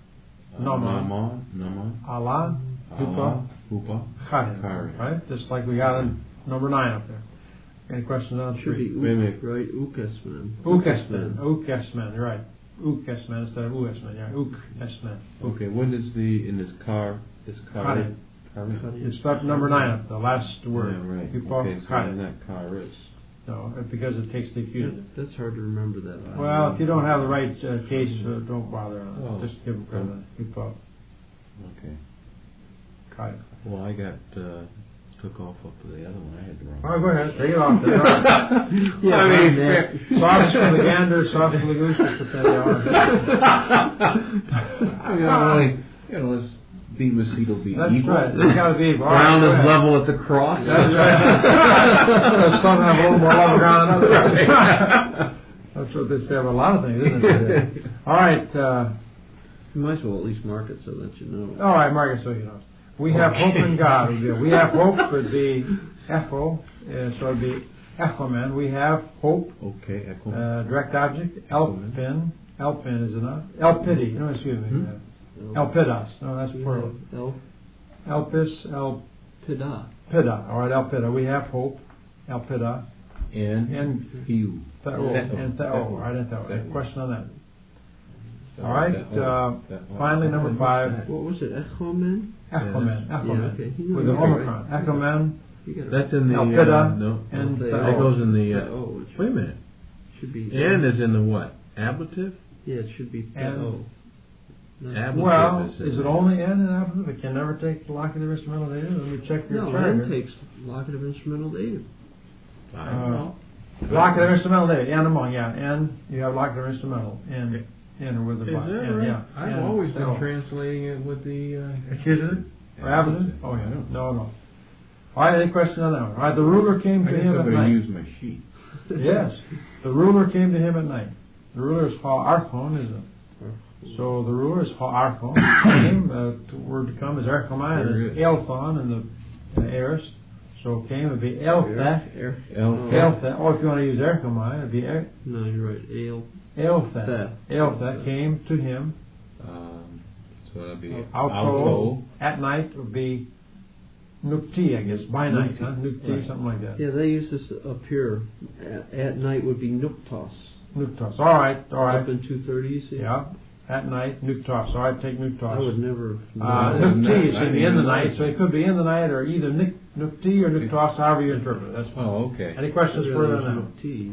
Naman. Naman. Allah, Hupa, Hupa. Charim. Charim. Right? Just like we got in number 9 up there. Any questions on Should be 3? Wait a minute. right? Ukesman. Ukesmen, you're right. Ukesmen instead of Uesmen, yeah. Ukesmen. Okay, what is in this car? This car. Charim. Charim. You start number 9 up, the last word. Yeah, right. Hupa, Okay, so Charim. then that car is. No, because it takes the accusative. That's hard to remember that. Well, if you don't have the right case, don't bother on it. Well, Just give them credit. Hupa, Okay. Charim. Well, I got took off up to the other one. I had the wrong. Oh, go ahead. Take it off. Take it off. Yeah, I mean, sauce for the gander, sauce for the goose. That's what they are. Yeah, unless B with C will be That's equal. right. It's got to be equal. Ground All is right, go ahead. level at the cross. That's right. Some have a little more level ground than others. That's what they say about a lot of things, isn't it? All right. You might as well at least mark it so that you know. All right, Marcus, so you know. We have hope in God. We have hope would be echo, so it'd be echomen. We have hope. Okay, echo. Direct object. Elpin. Elpin is enough. Elpidi. No, excuse me. Elpidas. No, that's plural. Elpis. Elpida. Pida. All right, Elpida. We have hope. Elpida. And you. Theo. And Theo. All right, and Theo. Question on that. All right. Finally, number 5. What was it? Echomen? Echomen. Echomen. Yeah, okay. With the omicron. Echomen. That's in the Elpida. no. And That goes in the. Wait a minute. Should be. And is in the what? Ablative? Yeah, it should be And- Ablative Well, is is it only N in ablative? It can never take locative instrumental dative? Let me check your No, chart. N takes locative instrumental dative. I don't know. Locative instrumental dative. N among, yeah. N, you have locative instrumental. N with the Is that N, right? yeah. I've N, always been L. translating it with the. Accusative? Or ablative? Oh, yeah. I don't No. All right, any question on that one? All right, the ruler came I to guess him I at better night. use my sheet. Yes. The ruler came to him at night. The ruler is archon, isn't it? So the ruler is archon. Came, the word to come is archomai, and There it's it is. elthon in the aorist. So came, it would be eltheth. Eltheth. Or if you want to use archomai, it would be No, you're right. eltheth. Eltheth came to him. So that'd be Auto. At night would be nukti, I guess. By night, huh? Nukti, Right. something like that. Yeah, they use this up here. At night would be nuktos. Nuktos. All right. Up in 230, you see? Yeah. At night, nuktos. All right, take nuktos. I would never. Nukti should be in the night, so it could be in the night or either nukti or nuktos, however you interpret it. That's fine. Oh, okay. Any questions further than that? T.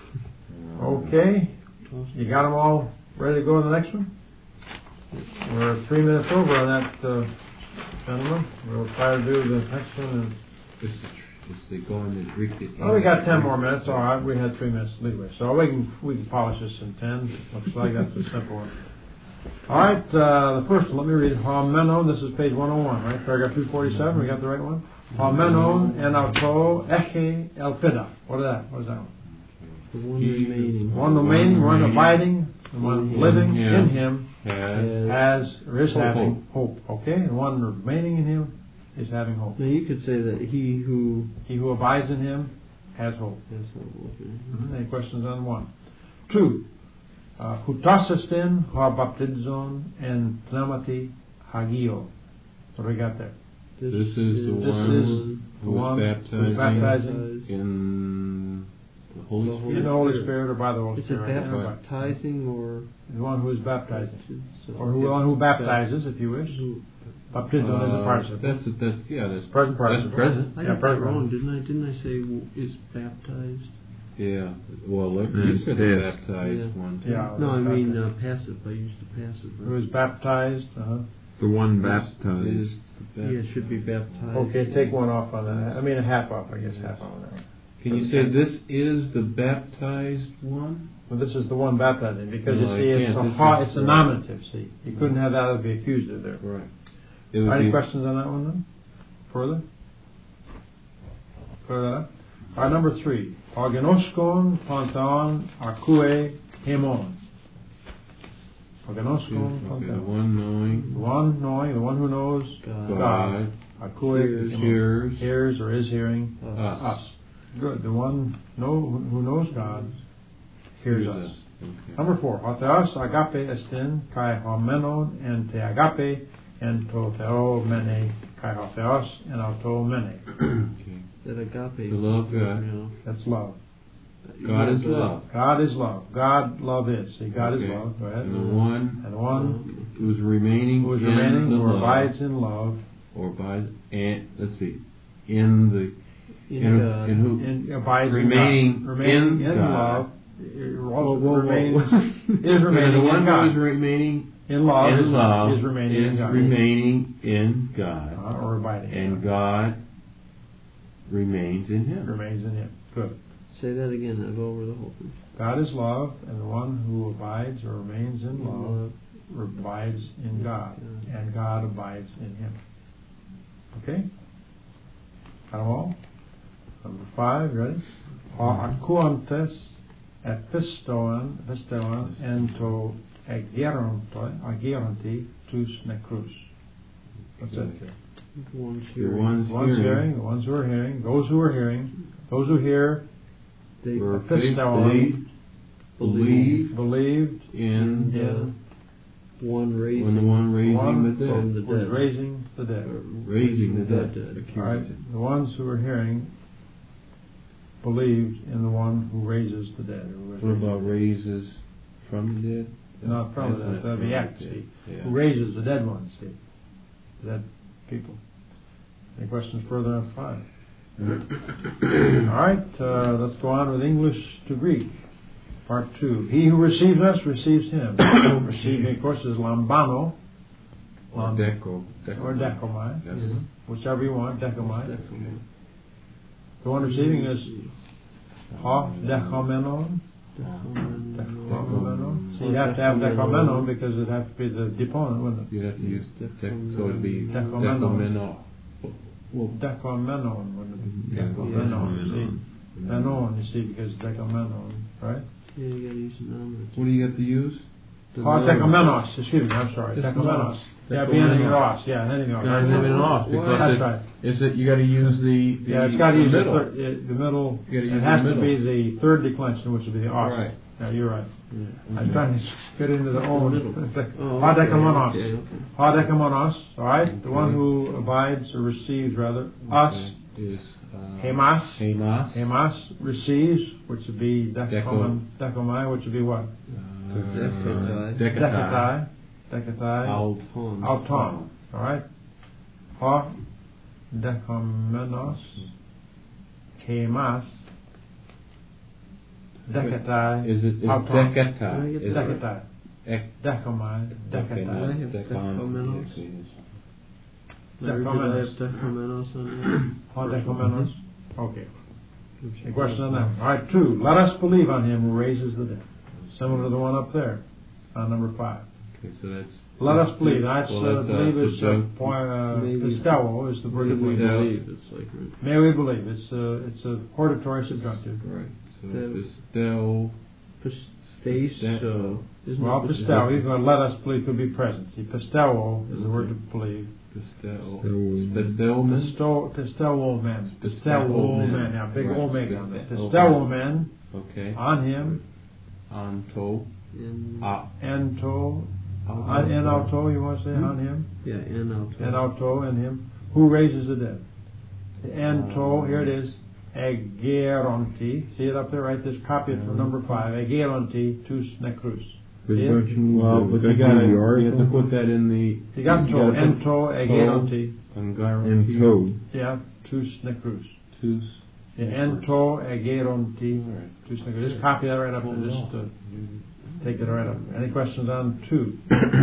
Okay. You got them all ready to go to the next one? We're 3 minutes over on that, gentlemen. We'll try to do the next one. And This is going to Greek. oh, we got 10 more minutes. All right, we had 3 minutes leeway, so we can polish this in 10. Looks like that's a simple one. All right, the first one. Let me read it. Hamenon. This is page 101, right? Paragraph 247. We got the right one. Hamenon en auto eche elpida. What is that? What is that one? The one remaining. One remaining, one abiding, and one living Yeah. in him Has or is Hope. having hope. Okay, and one remaining in him is having hope. Now you could say that he who He who abides in him has hope. has hope. Any questions on 1? 2. Hutasistin ha baptizon en pneumati hagio. What do we got there? This is the This one is who the one was who's baptizing in the Holy Spirit. in the Holy Spirit or by the Holy Is it Spirit. baptizing or The one who is baptizing. so- Or the one who baptizes, if you wish. Who- Baptizon is a participle. That's Present participle. That's present. I Yeah, got that present. wrong, didn't I? Didn't I say is baptized? Yeah. Well, look, you Yes, said the yes. baptized Yeah. one. Too. Yeah. No, I mean passive. I used the passive. Who is baptized. The one Is baptized. the Yeah, it should be baptized. Okay, take one off on that. I mean, a half off, I guess, half on that. Can you say this is the baptized one? Well, this is the one baptizing, because No, you I see, can't. it's a nominative, see. You couldn't have that as the accusative there. Right. It would Any be questions on that one then? Further? Clear that up? All right, number 3. Organoskon pantheon arcue hemon. Organoskon okay, the pantheon. one knowing The one knowing, the one who knows God. God Arcue hears hears or is hearing us. us. Good. The one who knows God hears us. Okay. Number 4. Hotheos agape estin kai homenon en te agape en to theo mene kai hotheos en auto mene. Okay. That agape. To love God. You know. That's love. God is love. God is love. God love is. See, God is Okay. love. Go ahead. And the one And the one who's remaining who is in remaining, the who love, abides in love, or abides, and let's see, in the In God. in who and abides remaining in God. Remaining in in God. love. Whoa, whoa, whoa. Remains, is and remaining the one in who God. is remaining In love, in love is remaining in is God. remaining in God, Or abiding in and God. God remains in him. Remains in Him. Good. Say that again. I'll go over the whole thing. God is love, and the one who abides or remains in love abides in God, and God abides in him. Okay? Got them all? Number 5, ready? Akuantes epistoan ento ageronti tus necrus. What's that say? The ones The hearing. ones The ones hearing, the ones who are hearing, those who are hearing, those who hear, They were epistoan, believed in the one raising. when the one raising one the dead. from the was dead. raising the dead. Raising the dead. All right, the ones who are hearing believed in the one who raises the dead. What about raises from the dead? Not from the dead, That's that'd be not act, from the see. dead. Who raises the dead ones, see. The dead people. Any questions further on 5? All right, let's go on with English to Greek. Part 2. He who receives us receives him. Receiving, of course, is lambano. Or deco. Or decomai. Yes. Whichever you want, decomai. The one receiving is ha decomenon. Decomenon. So you have to have decomenon because it has to be the deponent, wouldn't it? You have to use so it'd be Decomenon. decomeno. Well, decomenon wouldn't it be? Decomenon. You see. Menon, you see, because decomenon, right? Yeah, you gotta use the numbers. What do you have to use? Decomenos, excuse me, I'm sorry. Just Decomenos. nos. Yeah, be anything else. Yeah, anything else. Not even lost because That's it's, right. is it you got to use the Yeah, it's got to use middle. the middle. You gotta use It has the to be the third declension, which would be the os. Right. Yeah, you're right. Yeah. I was trying to get into the old. Oh, Ha decomenos. okay, okay. Ha decomenos. All right, the one who abides or receives rather. Us. Is Hemas. Hemas. Hemas receives, which would be decomai, which would be what? Decatai. Decatai. Auton. Auton. All right. Ha decomenos. Hemas. Decatai. Is it Auton. decatai? Is it Decatai. Decomai. Okay, no, Decatai. I have decomenos. Decomenos. I have decomenos on Ha decomenos. Okay. A question on that. All right, 2. Let us believe on him who raises the dead. Similar to the one up there on number 5. Okay, so that's. Let us believe. That's believe is Maybe. pisteuo is the word May of we believe. believe. It's like May we believe. It's a hortatory subjunctive. Right. So The- pistel. Pistes. Isn't Well, it pisteuo, he's going to let us believe could be present. See, pisteuo is the word to believe. Pistel. Pistel. Pisteuo men. Pisteuo men. Now, big Right. omega on that. Pistel. Pisteuo men Okay. on him. Anto. In, Ento. En auto, you want to say on him? yeah, in auto. En auto, in him. Who raises the dead? Ento, here it is. Ageronti. See it up there, right? This copy it from number 5. Ageronti tus necrus. But Yeah. don't you need Well, the, but don't you gotta need the you have article? to put that in the. You got to. gotta put Ento, ageronti. And toe. Yeah, tus necrus. Tus. Yeah, ento, ageronti. Alright. Tus necrus. Just copy that right up there. Just take it right up. Any questions on 2?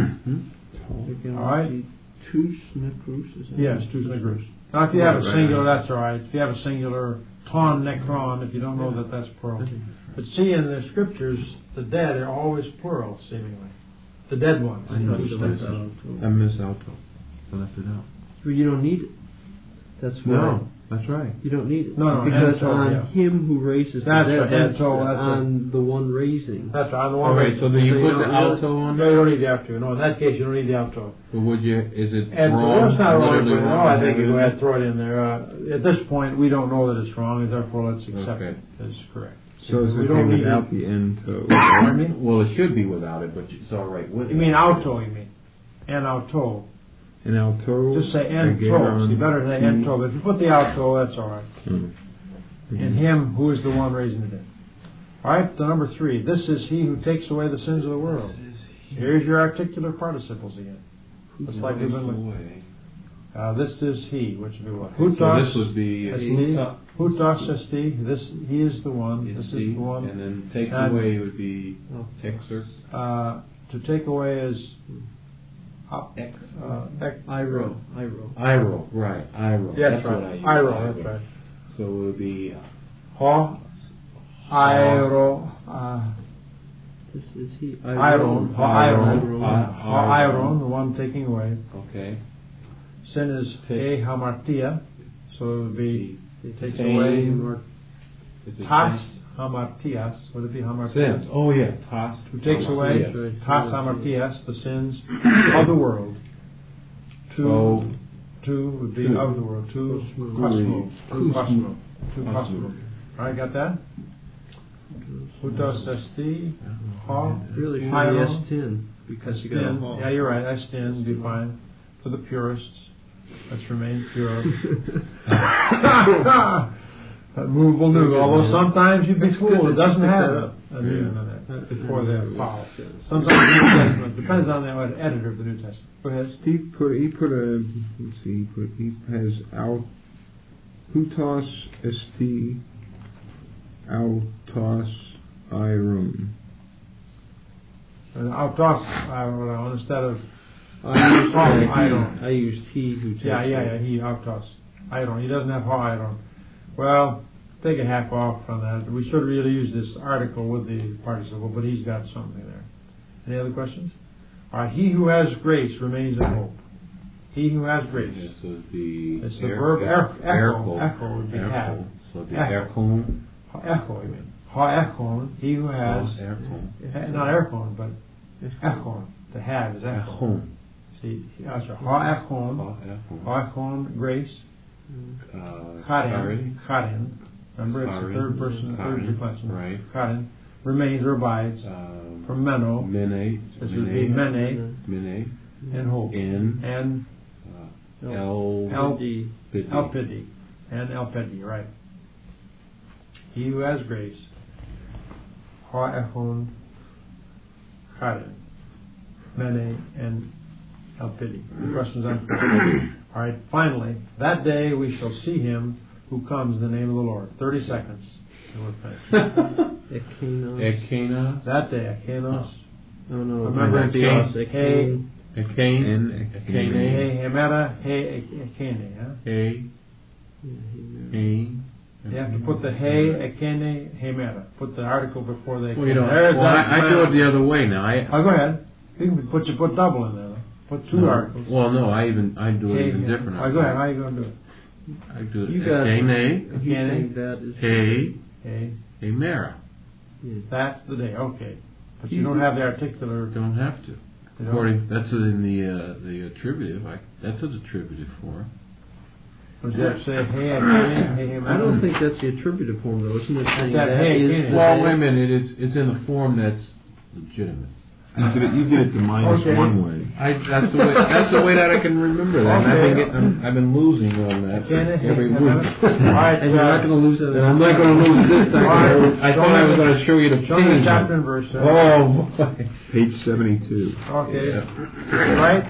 All right. Tus necrus. Is that Yes, it? tus necrus. Now, if you have a Right. singular, that's all right. If you have a singular, ton necron, if you don't know that, that's plural. But see, in the scriptures, the dead are always plural, seemingly. The dead ones. I know, Tus you left necrus. that out, too. I miss alto. I left it out. Well, you don't need it. That's why. No, that's right. You don't need it. No, because ento, on yeah. him who raises That's the dead, right, that's ento, that's on the one raising. That's right, on the one Okay, way. so then you So put you the don't- alto on No, there? you don't need the alto. No, in that case, you don't need the alto. Or would you? Is it And wrong? it's not wrong. Literally No, wrong I to think have you it go in ahead and throw it in there. At this point, we don't know that it's wrong, and therefore let's accept Okay. it as correct. So it's we okay don't need without it. the end toe. Pardon me? Well, it should be without it, but it's all right with it. You mean alto, you mean. En auto. And alto. Just say en to. See, better say en to. But if you put the alto, that's all right. In him who is the one raising the dead. All right, the number 3. This is he who takes away the sins of the world. Here's your articular participles again. Just like we've been looking. This is he, which would be what? So this would be Hutos esti. This he is the one. This is the one. and then takes And- away would be texer. To take away is Iro. Iro, right? Iro. Yeah, that's that's what I right. use. Iro, that's right. So it would be Ha. Iro. This is he. Iron, the one taking away. Okay. Sin is he hamartia, so it would be takes Same. away. Is it Tas same? hamartias. Would it be hamartias? Sins. Oh yeah. Tas. Who takes away Yes. tas hamartias, the sins of the world. So, Two would be of the world. Two cosmo. Two cosmo. Two cosmo. Alright, got that? Hutos esti. Ha. Really should be Iron. S10 because you got a hall. Yeah, you're right. S10 would be fine. For the purists, let's remain pure. That movable new. Although sometimes you'd be fooled. It doesn't have it. I know that. Before the fall. Sometimes the New Testament depends on the editor of the New Testament. Go ahead. He put a, let's see, he has hutos esti autos iron. Autos, instead of I used he who takes yeah, he autos. Iron. He doesn't have iron. Well, take a half off from that. We should really use this article with the participle, but he's got something there. Any other questions? All right. He who has grace remains in hope. He who has grace. Yes, so it'd be It's the verb echo. Echo would be have. So it'd be Echo. erkon. Echo, I mean. Ha-echon, he who has, not erkon, but echon, to have is echo. Erkon. See, ha-echon, ha-echon, grace, charin, remember it's the third person, third declension, right. charin, remains or abides, from meno, this would be mene, and hope, and elpidi, and elpidi, right. He who has grace, ha-echon, charin, mene, and elpidi. The questions on. All right. Finally, that day we shall see him who comes in the name of the Lord. 30 seconds. And we're finished. Ekena. That day, Ekenos. Oh no, Remember, Ekane. Ekane. Hey, Hemera, hey, Ekene. Huh? Hey. You have to put the hey, Ekene, Hemera. Put the article before the. Well, you don't. I do it the other way now. Go ahead. You can put double in there. Put two articles. Well, no, I do it even different. Go ahead. How are you going to do it? I do it. You got Ekene. He's saying that is Hey. Hemera. That's the day. Okay. But you don't have the articular. Don't have to. According, that's in the attributive. That's an attributive form. Would you have to say hey, Ekene, I don't think that's the attributive form though, isn't it? Saying that that hey, is the Well, day? wait a minute. It's in a form that's legitimate. You get it to minus one way. That's the way that I can remember that. Okay. I've been losing on that every week. All right, And you're not going to lose it. And I'm not going to lose it this time. All right. I thought I was going to show you the Show me the page. chapter and verse. Oh boy. Page 72. Okay. Yeah. Right?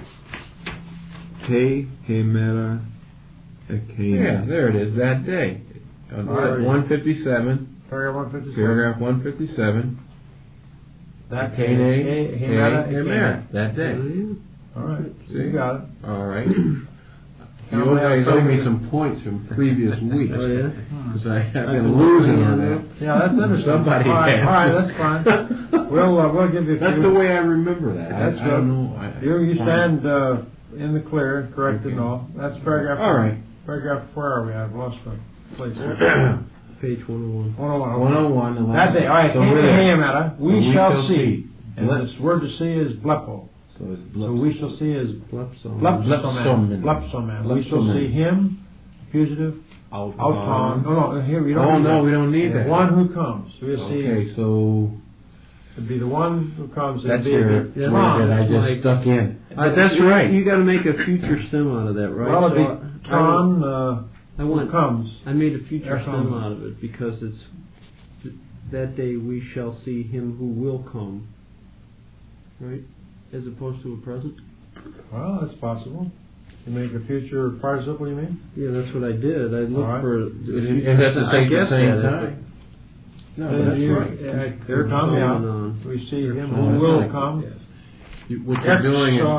Te hemera ekene. Yeah, there it is. That day. On All right. 157. Paragraph 157. Paragraph 157. That Ekene, Hemera. that day. All right. See? You got it. All right. You guys owe me some points from previous weeks. Oh yeah? Because I've been losing on that. Yeah, that's understandable. Somebody all right, has. all right, that's fine. We'll give you a That's few. the way I remember that. That's I don't know. You stand in the clear, correct and all. That's paragraph. All right. Paragraph, where are we? I've lost my place here. Page 101. 101. 101. the That day, all right. So we're there. We So shall see. And Blep. this word to see is blepo. So it's So we shall see is Blepsom. blepsoman. Blepsoman. We shall see him, fugitive, auton. No, here we don't. Oh need no, that. we don't need that. One who comes. So we'll see. Okay, so It'd be the one who comes. that's It'd be where the that I just like- stuck in. But that's right. You got to make a future stem out of that, right? Well, it'd So be ton who comes. I made a future There stem comes. out of it because it's that day we shall see him who will come, right? As opposed to a present. Well, that's possible. You make a future participle, you mean? Yeah, that's what I did. I looked All right. for. And that's the I same, guessed same at it, time. No, Then that's you- right. There come, So yeah. on. We see him No, who that's will right. come. Yes. What you're doing is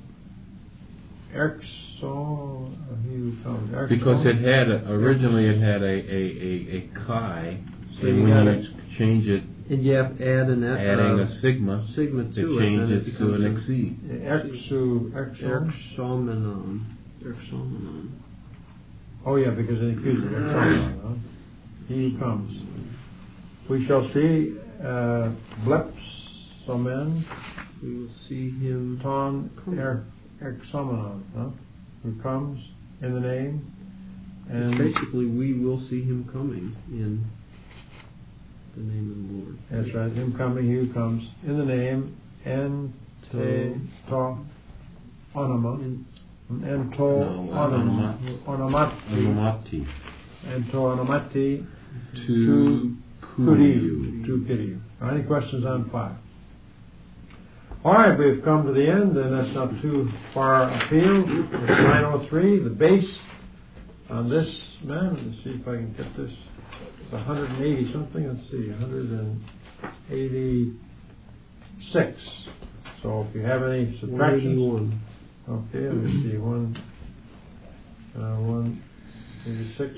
Erxo, he who comes. Erxo. because it had originally it had a chi, So and you we gotta- need to change it And you have to add an adding a sigma, sigma it to it. changes Then it to an becomes exceed. Exomenon. Oh yeah, because it includes it. Huh? He comes. We shall see Blepsomen We will see him ton exomenon, huh? Who comes in the name. And basically, we will see him coming in the name of the Lord. that's right, him coming, he who comes in the name, en te to onoma, en to onomati, en to onomati To Kuriu. Any questions on 5? All right, we've come to the end, and that's not too far afield. It's 9:03. The base on this, man, let's see if I can get this. It's 180 something. Let's see, 186. So if you have any subtractions, 181. okay, let me see, 186,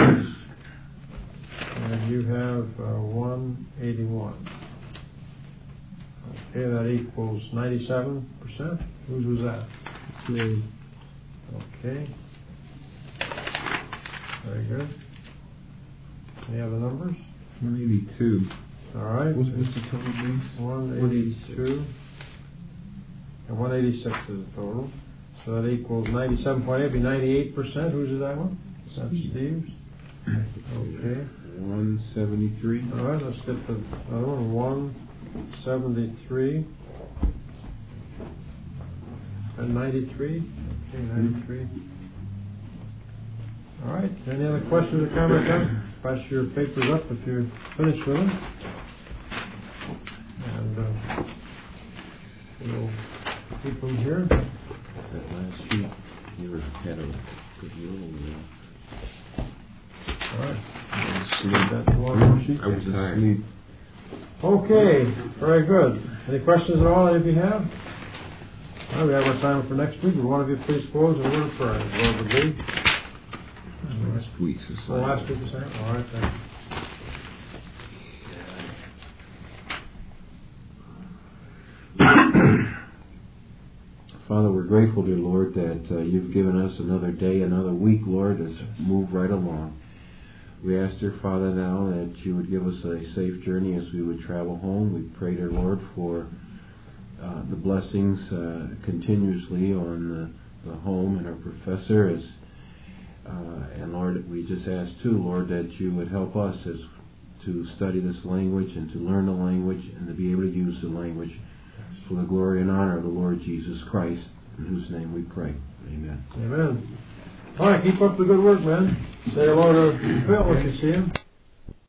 and you have 181. Okay, that equals 97%. Whose was that? It's me. Okay. Very good. Any other numbers? 182. All right. What's the total base? 182. And 186 is the total. So that equals 97.8, be 98%. Whose is that one? That's Steve's. Okay. 173. All right, let's get the other one. 173. And 93. Okay, 93. All right. Any other questions or comments? Pass your papers up if you're finished with them. And we'll keep them here. That last sheet, you were had a good roll there. All right. Sleep. That's one more sheet. I was asleep. Okay. Very good. Any questions at all? Any of you have? Well, we have our time for next week. Would one of you please close and word of prayer? Lord would lead. Last week's So last week was that? All right. Thank you. Father, we're grateful, dear Lord, that you've given us another day, another week, Lord, to move right along. We ask, dear Father, now that you would give us a safe journey as we would travel home. We pray, dear Lord, for the blessings continuously on the home and our professor. And Lord, we just ask too, Lord, that you would help us to study this language and to learn the language and to be able to use the language for the glory and honor of the Lord Jesus Christ, in whose name we pray. Amen. Amen. All right, keep up the good work, man. Say hello to Phil if you see him.